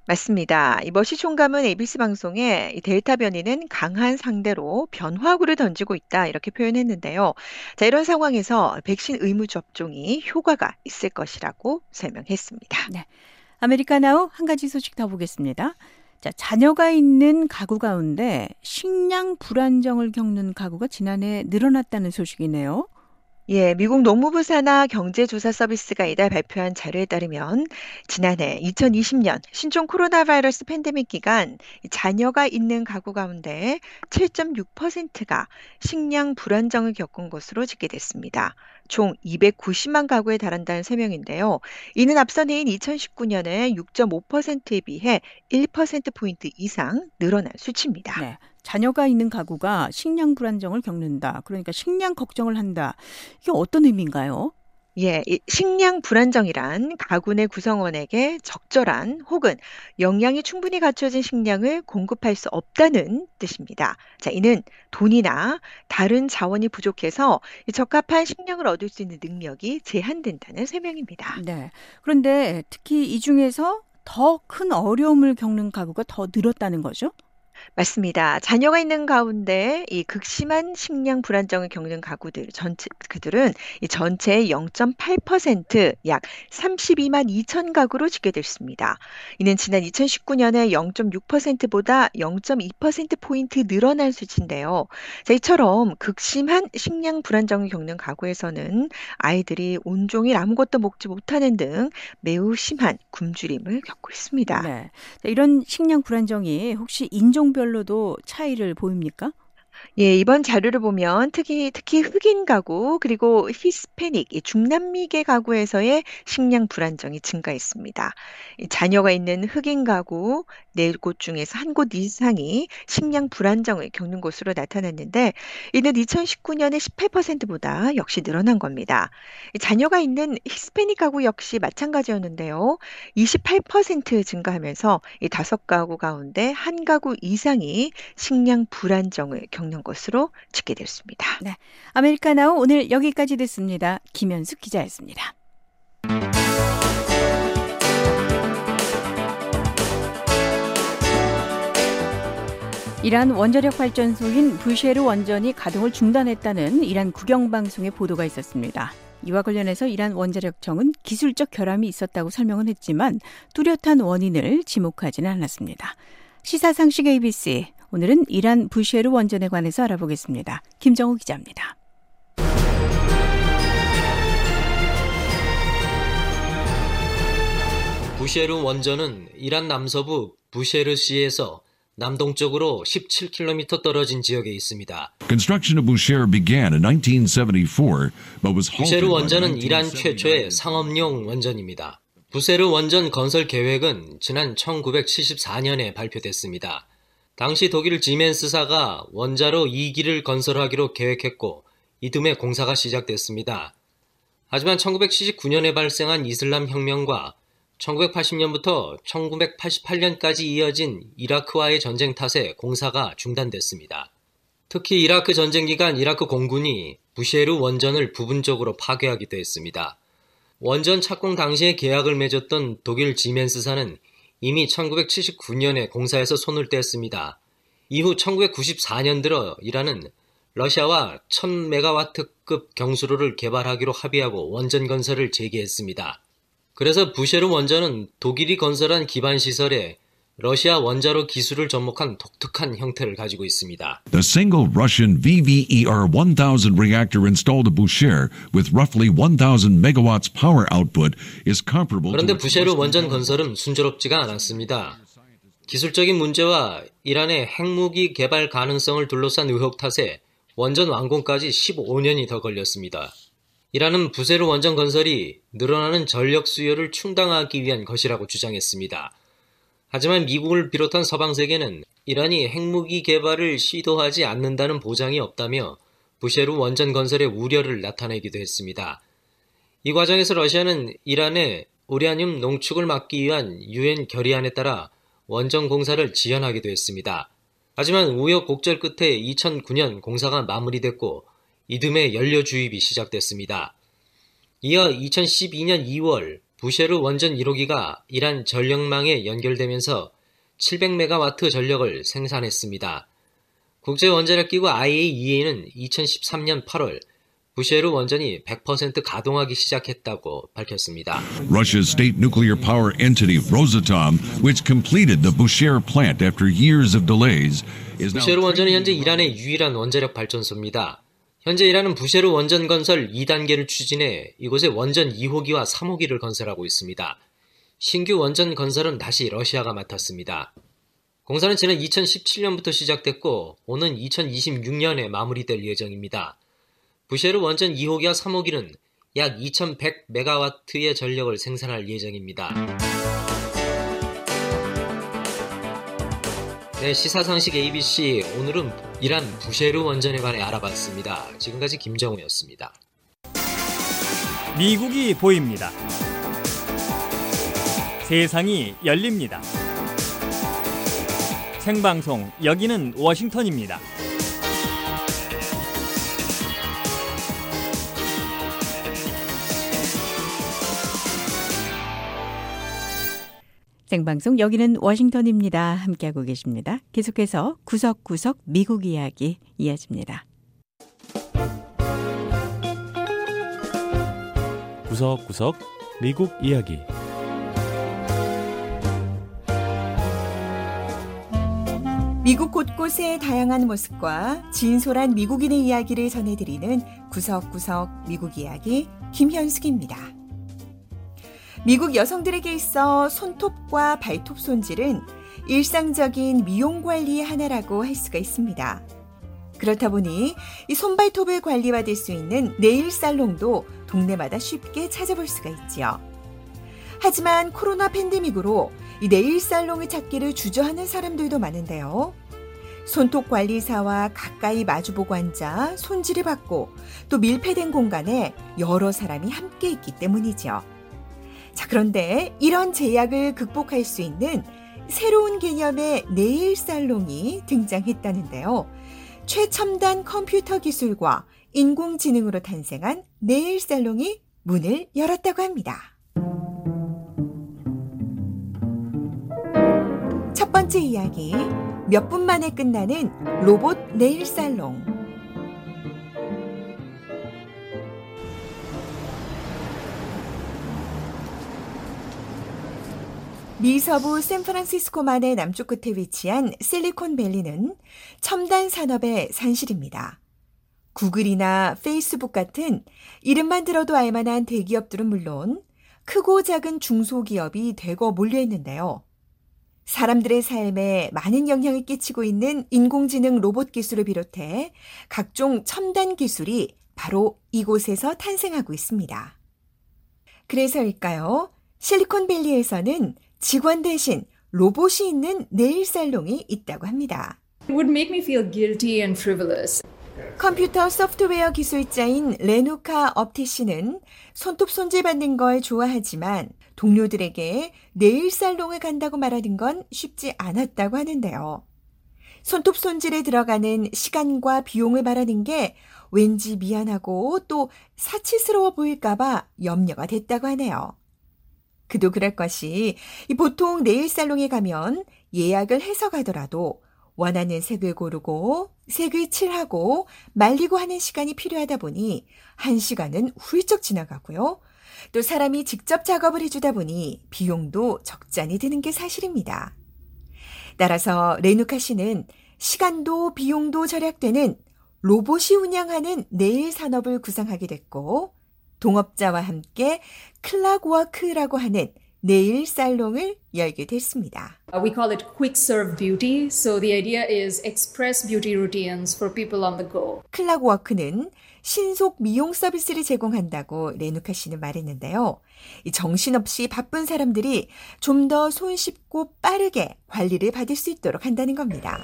맞습니다. 이 머시 총감은 에이비씨 방송에 이 델타 변이는 강한 상대로 변화구를 던지고 있다 이렇게 표현했는데요. 자, 이런 상황에서 백신 의무 접종이 효과가 있을 것이라고 설명했습니다. 네. 아메리카나우 한 가지 소식 더 보겠습니다. 자, 자녀가 있는 가구 가운데 식량 불안정을 겪는 가구가 지난해 늘어났다는 소식이네요. 예, 미국 농무부 산하 경제조사 서비스가 이달 발표한 자료에 따르면 지난해 이천이십 년 신종 코로나 바이러스 팬데믹 기간 이 자녀가 있는 가구 가운데 칠 점 육 퍼센트가 식량 불안정을 겪은 것으로 집계됐습니다. 총 이백구십만 가구에 달한다는 설명인데요. 이는 앞선 해인 이천십구 년에 육 점 오 퍼센트에 비해 일 퍼센트포인트 이상 늘어난 수치입니다. 네. 자녀가 있는 가구가 식량 불안정을 겪는다. 그러니까 식량 걱정을 한다. 이게 어떤 의미인가요? 예, 이 식량 불안정이란 가구 내 구성원에게 적절한 혹은 영양이 충분히 갖춰진 식량을 공급할 수 없다는 뜻입니다. 자, 이는 돈이나 다른 자원이 부족해서 이 적합한 식량을 얻을 수 있는 능력이 제한된다는 설명입니다. 네. 그런데 특히 이 중에서 더 큰 어려움을 겪는 가구가 더 늘었다는 거죠? 맞습니다. 자녀가 있는 가운데 이 극심한 식량 불안정을 겪는 가구들 전체 그들은 이 전체의 영 점 팔 퍼센트 약 삼십이만 이천 가구로 집계됐습니다. 이는 지난 이천십구 년에 영 점 육 퍼센트보다 영 점 이 퍼센트포인트 늘어난 수치인데요. 자, 이처럼 극심한 식량 불안정을 겪는 가구에서는 아이들이 온종일 아무것도 먹지 못하는 등 매우 심한 굶주림을 겪고 있습니다. 네. 자, 이런 식량 불안정이 혹시 인종별로도 차이를 보입니까? 예, 이번 자료를 보면 특히 특히 흑인 가구 그리고 히스패닉 이 중남미계 가구에서의 식량 불안정이 증가했습니다. 이 자녀가 있는 흑인 가구 네 곳 중에서 한 곳 이상이 식량 불안정을 겪는 것으로 나타났는데 이는 이천십구 년의 십팔 퍼센트보다 역시 늘어난 겁니다. 이 자녀가 있는 히스패닉 가구 역시 마찬가지였는데요. 이십팔 퍼센트 증가하면서 이 다섯 가구 가운데 한 가구 이상이 식량 불안정을 겪는 것으로 집계됐습니다. 네. 아메리카노 오늘 여기까지 듣습니다. 김현숙 기자였습니다. 이란 원자력 발전소인 부셰르 원전이 가동을 중단했다는 이란 국영방송의 보도가 있었습니다. 이와 관련해서 이란 원자력청은 기술적 결함이 있었다고 설명은 했지만 뚜렷한 원인을 지목하지는 않았습니다. 시사상식 에이비씨, 오늘은 이란 부셰르 원전에 관해서 알아보겠습니다. 김정우 기자입니다. 부셰르 원전은 이란 남서부 부셰르시에서 남동쪽으로 십칠 킬로미터 떨어진 지역에 있습니다. Construction of Bushehr began in nineteen seventy-four, but was halted 부셰르 by 원전은 이란 nineteen 최초의 seventy-nine. 상업용 원전입니다. 부셰르 원전 건설 계획은 지난 천구백칠십사 년에 발표됐습니다. 당시 독일 지멘스사가 원자로 이 기를 건설하기로 계획했고 이듬해 공사가 시작됐습니다. 하지만 천구백칠십구 년에 발생한 이슬람 혁명과 천구백팔십 년부터 천구백팔십팔 년까지 이어진 이라크와의 전쟁 탓에 공사가 중단됐습니다. 특히 이라크 전쟁 기간 이라크 공군이 부셰르 원전을 부분적으로 파괴하기도 했습니다. 원전 착공 당시에 계약을 맺었던 독일 지멘스사는 이미 천구백칠십구 년에 공사에서 손을 뗐습니다. 이후 천구백구십사 년 들어 이란은 러시아와 천 메가와트급 경수로를 개발하기로 합의하고 원전 건설을 재개했습니다. 그래서 부셰르 원전은 독일이 건설한 기반시설에 러시아 원자로 기술을 접목한 독특한 형태를 가지고 있습니다. The single Russian V V E R one thousand reactor installed at Bushehr with roughly one thousand megawatts power output is comparable to 그런데 its 부셰르 Western 원전 counterpart. 건설은 순조롭지가 않았습니다. 기술적인 문제와 이란의 핵무기 개발 가능성을 둘러싼 의혹 탓에 원전 완공까지 십오 년이 더 걸렸습니다. 이란은 부셰르 원전 건설이 늘어나는 전력 수요를 충당하기 위한 것이라고 주장했습니다. 하지만 미국을 비롯한 서방 세계는 이란이 핵무기 개발을 시도하지 않는다는 보장이 없다며 부셰르 원전 건설의 우려를 나타내기도 했습니다. 이 과정에서 러시아는 이란의 우라늄 농축을 막기 위한 유엔 결의안에 따라 원전 공사를 지연하기도 했습니다. 하지만 우여곡절 끝에 이천구 년 공사가 마무리됐고 이듬해 연료 주입이 시작됐습니다. 이어 이천십이 년 이월 부셰르 원전 일 호기가 이란 전력망에 연결되면서 칠백 메가와트 전력을 생산했습니다. 국제원자력기구 아이에이이에이는 이천십삼 년 팔월 부셰르 원전이 백 퍼센트 가동하기 시작했다고 밝혔습니다. Russia's state nuclear power entity Rosatom, which completed the Bushehr plant after years of delays, is now 부셰르 원전은 현재 이란의 유일한 원자력 발전소입니다. 현재 이란은 부쉐르 원전 건설 이 단계를 추진해 이곳에 원전 이 호기와 삼 호기를 건설하고 있습니다. 신규 원전 건설은 다시 러시아가 맡았습니다. 공사는 지난 이천십칠 년부터 시작됐고 오는 이천이십육 년에 마무리될 예정입니다. 부쉐르 원전 이 호기와 삼 호기는 약 이천백 메가와트의 전력을 생산할 예정입니다. 네, 시사상식 에이비씨, 오늘은 이란 부쉐르 원전에 관해 알아봤습니다. 지금까지 김정우였습니다. 미국이 보입니다. 세상이 열립니다. 생방송, 여기는 워싱턴입니다. 생방송 여기는 워싱턴입니다. 함께하고 계십니다. 계속해서 구석구석 미국 이야기 이어집니다. 구석구석 미국 이야기. 미국 곳곳의 다양한 모습과 진솔한 미국인의 이야기를 전해드리는 구석구석 미국 이야기 김현숙입니다. 미국 여성들에게 있어 손톱과 발톱 손질은 일상적인 미용 관리의 하나라고 할 수가 있습니다. 그렇다 보니 이 손발톱을 관리받을 수 있는 네일 살롱도 동네마다 쉽게 찾아볼 수가 있지요. 하지만 코로나 팬데믹으로 이 네일 살롱을 찾기를 주저하는 사람들도 많은데요. 손톱 관리사와 가까이 마주보고 앉아 손질을 받고 또 밀폐된 공간에 여러 사람이 함께 있기 때문이죠. 자, 그런데 이런 제약을 극복할 수 있는 새로운 개념의 네일 살롱이 등장했다는데요. 최첨단 컴퓨터 기술과 인공지능으로 탄생한 네일 살롱이 문을 열었다고 합니다. 첫 번째 이야기, 몇 분 만에 끝나는 로봇 네일 살롱. 미서부 샌프란시스코만의 남쪽 끝에 위치한 실리콘밸리는 첨단 산업의 산실입니다. 구글이나 페이스북 같은 이름만 들어도 알만한 대기업들은 물론 크고 작은 중소기업이 대거 몰려있는데요. 사람들의 삶에 많은 영향을 끼치고 있는 인공지능 로봇 기술을 비롯해 각종 첨단 기술이 바로 이곳에서 탄생하고 있습니다. 그래서일까요? 실리콘밸리에서는 직원 대신 로봇이 있는 네일 살롱이 있다고 합니다. It would make me feel guilty and frivolous. 컴퓨터 소프트웨어 기술자인 레누카 업티 씨는 손톱 손질 받는 걸 좋아하지만 동료들에게 네일 살롱을 간다고 말하는 건 쉽지 않았다고 하는데요. 손톱 손질에 들어가는 시간과 비용을 말하는 게 왠지 미안하고 또 사치스러워 보일까 봐 염려가 됐다고 하네요. 그도 그럴 것이 보통 네일 살롱에 가면 예약을 해서 가더라도 원하는 색을 고르고 색을 칠하고 말리고 하는 시간이 필요하다 보니 한 시간은 훌쩍 지나가고요. 또 사람이 직접 작업을 해주다 보니 비용도 적잖이 드는 게 사실입니다. 따라서 레누카 씨는 시간도 비용도 절약되는 로봇이 운영하는 네일 산업을 구상하게 됐고 동업자와 함께 클락워크라고 하는 네일 살롱을 열게 됐습니다. We call it quick serve beauty. So the idea is express beauty routines for people on the go. 클락워크는 신속 미용 서비스를 제공한다고 레누카 씨는 말했는데요. 정신없이 바쁜 사람들이 좀 더 손쉽고 빠르게 관리를 받을 수 있도록 한다는 겁니다.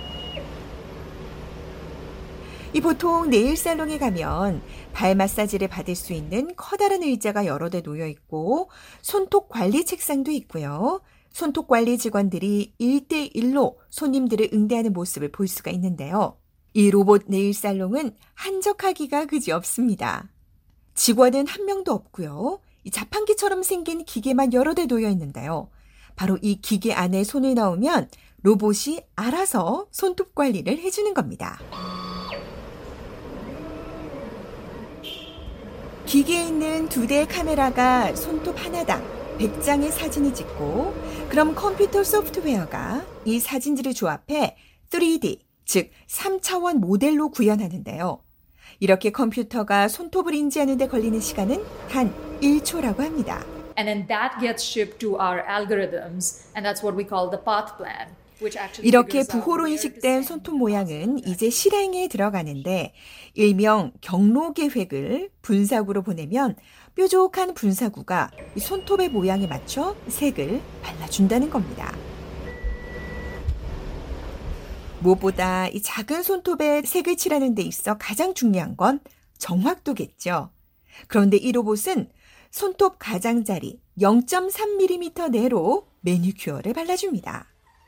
이 보통 네일 살롱에 가면 발 마사지를 받을 수 있는 커다란 의자가 여러 대 놓여 있고 손톱 관리 책상도 있고요. 손톱 관리 직원들이 일 대 일로 손님들을 응대하는 모습을 볼 수가 있는데요. 이 로봇 네일 살롱은 한적하기가 그지없습니다. 직원은 한 명도 없고요. 이 자판기처럼 생긴 기계만 여러 대 놓여 있는데요. 바로 이 기계 안에 손을 넣으면 로봇이 알아서 손톱 관리를 해주는 겁니다. 기계에 있는 두 대의 카메라가 손톱 하나당 백 장의 사진을 찍고 그럼 컴퓨터 소프트웨어가 이 사진들을 조합해 쓰리디, 즉 삼 차원 모델로 구현하는데요. 이렇게 컴퓨터가 손톱을 인지하는 데 걸리는 시간은 단 일 초라고 합니다. And then that gets shipped to our algorithms, and that's what we call the path plan. 이렇게 부호로 인식된 손톱 모양은 이제 실행에 들어가는데 일명 경로 계획을 분사구로 보내면 뾰족한 분사구가 손톱의 모양에 맞춰 색을 발라준다는 겁니다. 무엇보다 이 작은 손톱에 색을 칠하는 데 있어 가장 중요한 건 정확도겠죠. 그런데 이 로봇은 손톱 가장자리 영 점 삼 밀리미터 내로 매니큐어를 발라줍니다.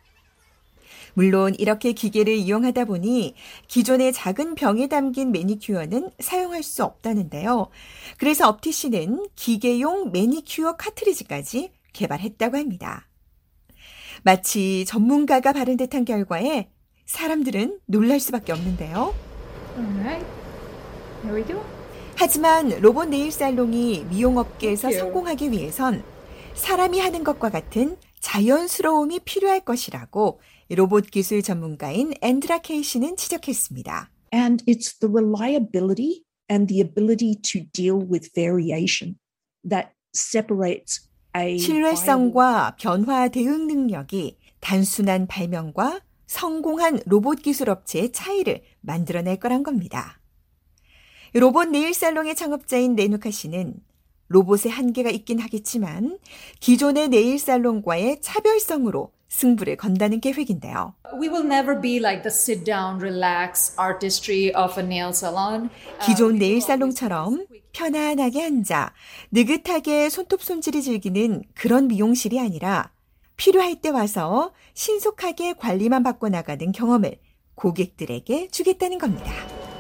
물론 이렇게 기계를 이용하다 보니 기존의 작은 병에 담긴 매니큐어는 사용할 수 없다는데요. 그래서 업티씨는 기계용 매니큐어 카트리지까지 개발했다고 합니다. 마치 전문가가 바른 듯한 결과에 사람들은 놀랄 수밖에 없는데요. Alright, here we go. 하지만 로봇 네일 살롱이 미용업계에서 성공하기 위해선 사람이 하는 것과 같은 자연스러움이 필요할 것이라고 로봇 기술 전문가인 앤드라 케이시는 지적했습니다. And it's the reliability and the ability to deal with variation that separates a 신뢰성과 변화 대응 능력이 단순한 발명과 성공한 로봇 기술 업체의 차이를 만들어낼 거란 겁니다. 로봇 네일 살롱의 창업자인 레누카 씨는 로봇의 한계가 있긴 하겠지만 기존의 네일 살롱과의 차별성으로 승부를 건다는 계획인데요. We will never be like the sit down, relax artistry of a nail salon. 기존 네일 살롱처럼 편안하게 앉아 느긋하게 손톱 손질을 즐기는 그런 미용실이 아니라 필요할 때 와서 신속하게 관리만 받고 나가는 경험을 고객들에게 주겠다는 겁니다.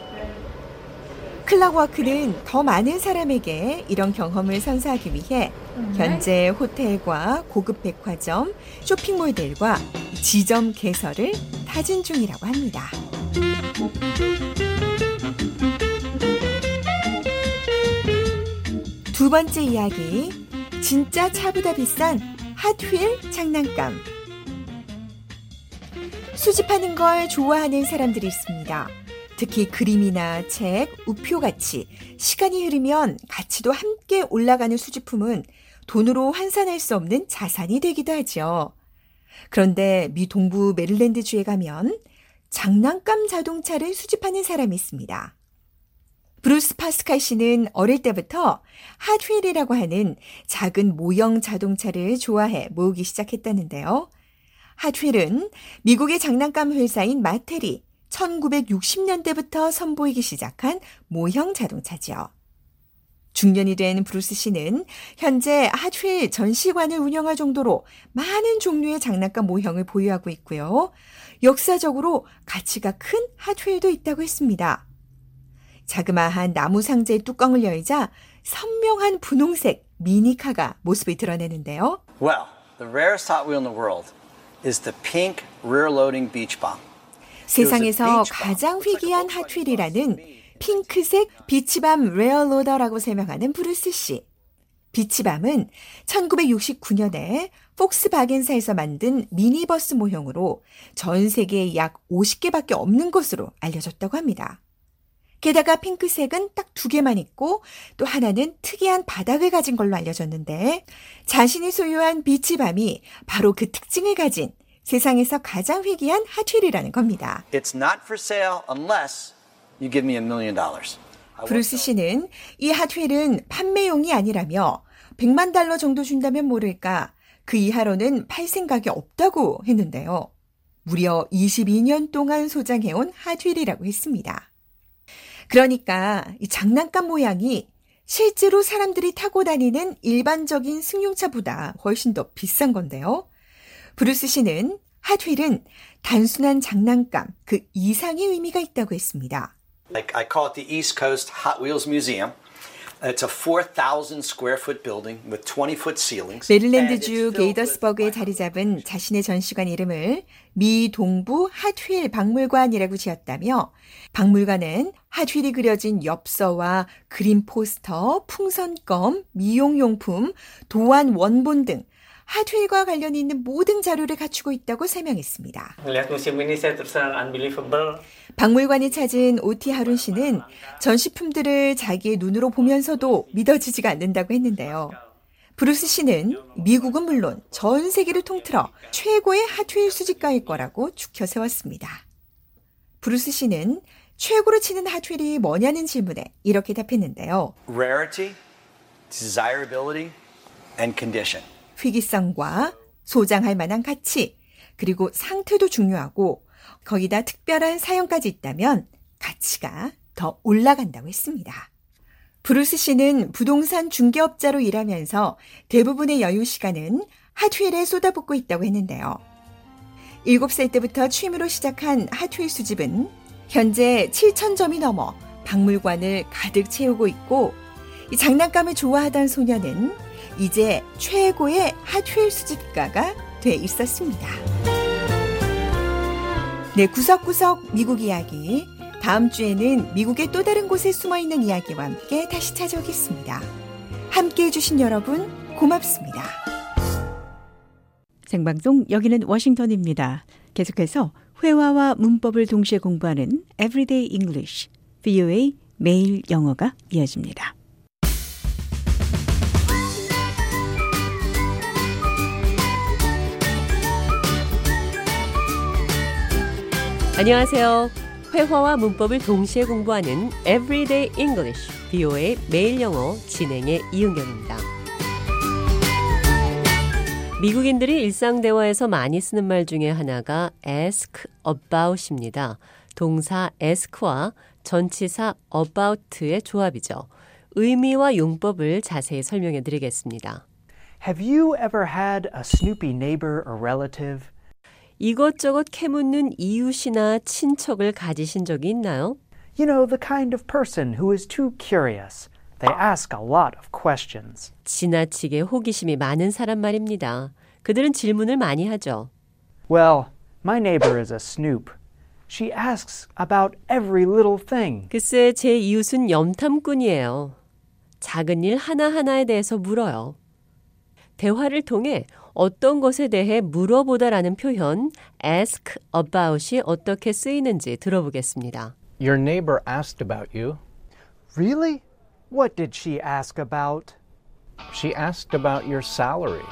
클락워크는 더 많은 사람에게 이런 경험을 선사하기 위해 현재 호텔과 고급 백화점, 쇼핑몰들과 지점 개설을 타진 중이라고 합니다. 두 번째 이야기, 진짜 차보다 비싼 핫휠 장난감. 수집하는 걸 좋아하는 사람들이 있습니다. 특히 그림이나 책, 우표같이 시간이 흐르면 가치도 함께 올라가는 수집품은 돈으로 환산할 수 없는 자산이 되기도 하죠. 그런데 미 동부 메릴랜드주에 가면 장난감 자동차를 수집하는 사람이 있습니다. 브루스 파스칼 씨는 어릴 때부터 핫휠이라고 하는 작은 모형 자동차를 좋아해 모으기 시작했다는데요. 핫휠은 미국의 장난감 회사인 마텔이 천구백육십 년대부터 선보이기 시작한 모형 자동차죠. 중년이 된 브루스 씨는 현재 핫휠 전시관을 운영할 정도로 많은 종류의 장난감 모형을 보유하고 있고요. 역사적으로 가치가 큰 핫휠도 있다고 했습니다. 자그마한 나무 상자의 뚜껑을 열자 선명한 분홍색 미니카가 모습을 드러내는데요. Well, the rarest Hot Wheel in the world is the pink rear-loading beach bomb. 세상에서 가장 희귀한 핫휠이라는 핑크색 비치밤 레어로더라고 설명하는 브루스 씨. 비치밤은 천구백육십구 년에 폭스바겐사에서 만든 미니버스 모형으로 전 세계에 약 오십 개밖에 없는 것으로 알려졌다고 합니다. 게다가 핑크색은 딱 두 개만 있고 또 하나는 특이한 바닥을 가진 걸로 알려졌는데 자신이 소유한 비치밤이 바로 그 특징을 가진 세상에서 가장 희귀한 핫휠이라는 겁니다. It's not for sale unless you give me a million dollars. 브루스 씨는 이 핫휠은 판매용이 아니라며 백만 달러 정도 준다면 모를까 그 이하로는 팔 생각이 없다고 했는데요. 무려 이십이 년 동안 소장해온 핫휠이라고 했습니다. 그러니까 이 장난감 모양이 실제로 사람들이 타고 다니는 일반적인 승용차보다 훨씬 더 비싼 건데요. 브루스 씨는 핫휠은 단순한 장난감 그 이상의 의미가 있다고 했습니다. Like I call it the East Coast Hot Wheels Museum. It's a four thousand square foot building with twenty foot ceilings. 메릴랜드주 게이더스버그에 자리 잡은 자신의 전시관 이름을 미 동부 핫휠 박물관이라고 지었다며 박물관은 핫휠이 그려진 엽서와 그림 포스터, 풍선껌, 미용용품, 도안 원본 등 핫휠과 관련이 있는 모든 자료를 갖추고 있다고 설명했습니다. 박물관이 찾은 오티 하룬 씨는 전시품들을 자기의 눈으로 보면서도 믿어지지가 않는다고 했는데요. 브루스 씨는 미국은 물론 전 세계를 통틀어 최고의 핫휠 수집가일 거라고 추켜 세웠습니다. 브루스 씨는 최고로 치는 핫휠이 뭐냐는 질문에 이렇게 답했는데요. Rarity, desirability, and condition. 희귀성과 소장할 만한 가치, 그리고 상태도 중요하고 거기다 특별한 사용까지 있다면 가치가 더 올라간다고 했습니다. 브루스 씨는 부동산 중개업자로 일하면서 대부분의 여유 시간은 핫휠에 쏟아붓고 있다고 했는데요. 일곱 살 때부터 취미로 시작한 핫휠 수집은 현재 칠천 점이 넘어 박물관을 가득 채우고 있고 이 장난감을 좋아하던 소녀는 이제 최고의 핫휠 수집가가 돼 있었습니다. 네, 구석구석 미국 이야기. 다음 주에는 미국의 또 다른 곳에 숨어있는 이야기와 함께 다시 찾아오겠습니다. 함께해 주신 여러분 고맙습니다. 생방송 여기는 워싱턴입니다. 계속해서 회화와 문법을 동시에 공부하는 Everyday English, 브이오에이 매일 영어가 이어집니다. 안녕하세요. 회화와 문법을 동시에 공부하는 Everyday English, 브이오에이 매일 영어 진행의 이은경입니다. 미국인들이 일상 대화에서 많이 쓰는 말 중에 하나가 ask about입니다. 동사 ask와 전치사 about의 조합이죠. 의미와 용법을 자세히 설명해 드리겠습니다. Have you ever had a snoopy neighbor or relative? 이것저것 캐묻는 이웃이나 친척을 가지신 적이 있나요? You know, the kind of person who is too curious. They ask a lot of questions. 지나치게 호기심이 많은 사람 말입니다. 그들은 질문을 많이 하죠. Well, my neighbor is a snoop. She asks about every little thing. 글쎄, 제 이웃은 염탐꾼이에요. 작은 일 하나하나에 대해서 물어요. 대화를 통해 어떤 것에 대해 물어보다라는 표현 ask about이 어떻게 쓰이는지 들어보겠습니다. Your neighbor asked about you. Really? What did she ask about? She asked about your salary.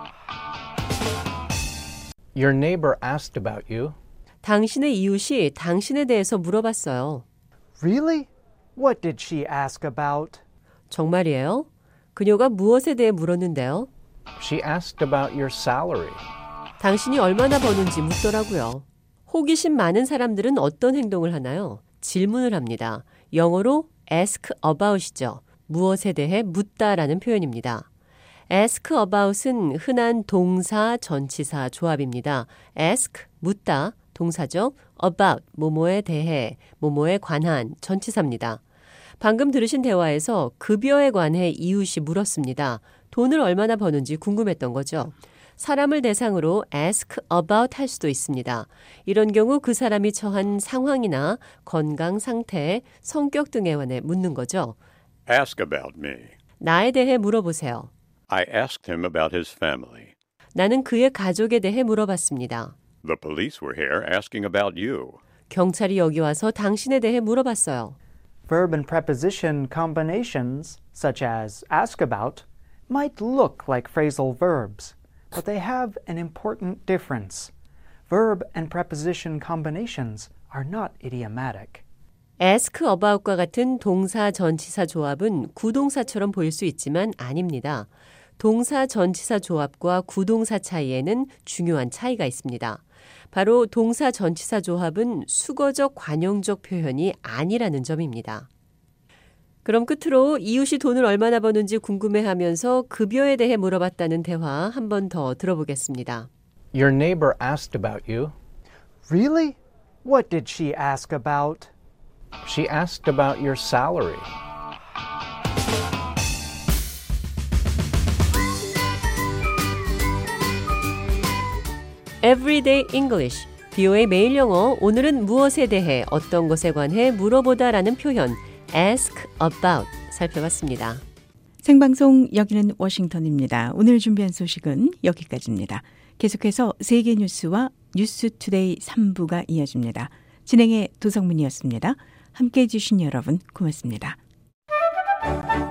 Your neighbor asked about you. 당신의 이웃이 당신에 대해서 물어봤어요. Really? What did she ask about? 정말이에요? 그녀가 무엇에 대해 물었는데요? She asked about your salary. 당신이 얼마나 버는지 묻더라고요. 호기심 많은 사람들은 어떤 행동을 하나요? 질문을 합니다. 영어로 ask about이죠. 무엇에 대해 묻다라는 표현입니다. ask about은 흔한 동사, 전치사 조합입니다. ask, 묻다, 동사죠. about, 뭐뭐에 대해, 뭐뭐에 관한, 전치사입니다. 방금 들으신 대화에서 급여에 관해 이웃이 물었습니다. 돈을 얼마나 버는지 궁금했던 거죠. 사람을 대상으로 ask about 할 수도 있습니다. 이런 경우 그 사람이 처한 상황이나 건강 상태, 성격 등에 관해 묻는 거죠. Ask about me. 나에 대해 물어보세요. I asked him about his family. 나는 그의 가족에 대해 물어봤습니다. The police were here asking about you. 경찰이 여기 와서 당신에 대해 물어봤어요. Verb and preposition combinations, such as ask about, might look like phrasal verbs, but they have an important difference. Verb and preposition combinations are not idiomatic. ask about과 같은 동사 전치사 조합은 구동사처럼 보일 수 있지만 아닙니다. 동사 전치사 조합과 구동사 차이에는 중요한 차이가 있습니다. 바로 동사 전치사 조합은 수거적 관용적 표현이 아니라는 점입니다. 그럼 끝으로 이웃이 돈을 얼마나 버는지 궁금해하면서 급여에 대해 물어봤다는 대화 한 번 더 들어보겠습니다. Your neighbor asked about you. Really? What did she ask about? She asked about your salary. Everyday English, 브이오에이 매일 영어. 오늘은 무엇에 대해, 어떤 것에 관해 물어보다라는 표현 ask about 살펴봤습니다. 생방송 여기는 워싱턴입니다. 오늘 준비한 소식은 여기까지입니다. 계속해서 세계 뉴스와 뉴스투데이 삼 부가 이어집니다. 진행의 도성문이었습니다. 함께해 주신 여러분 고맙습니다.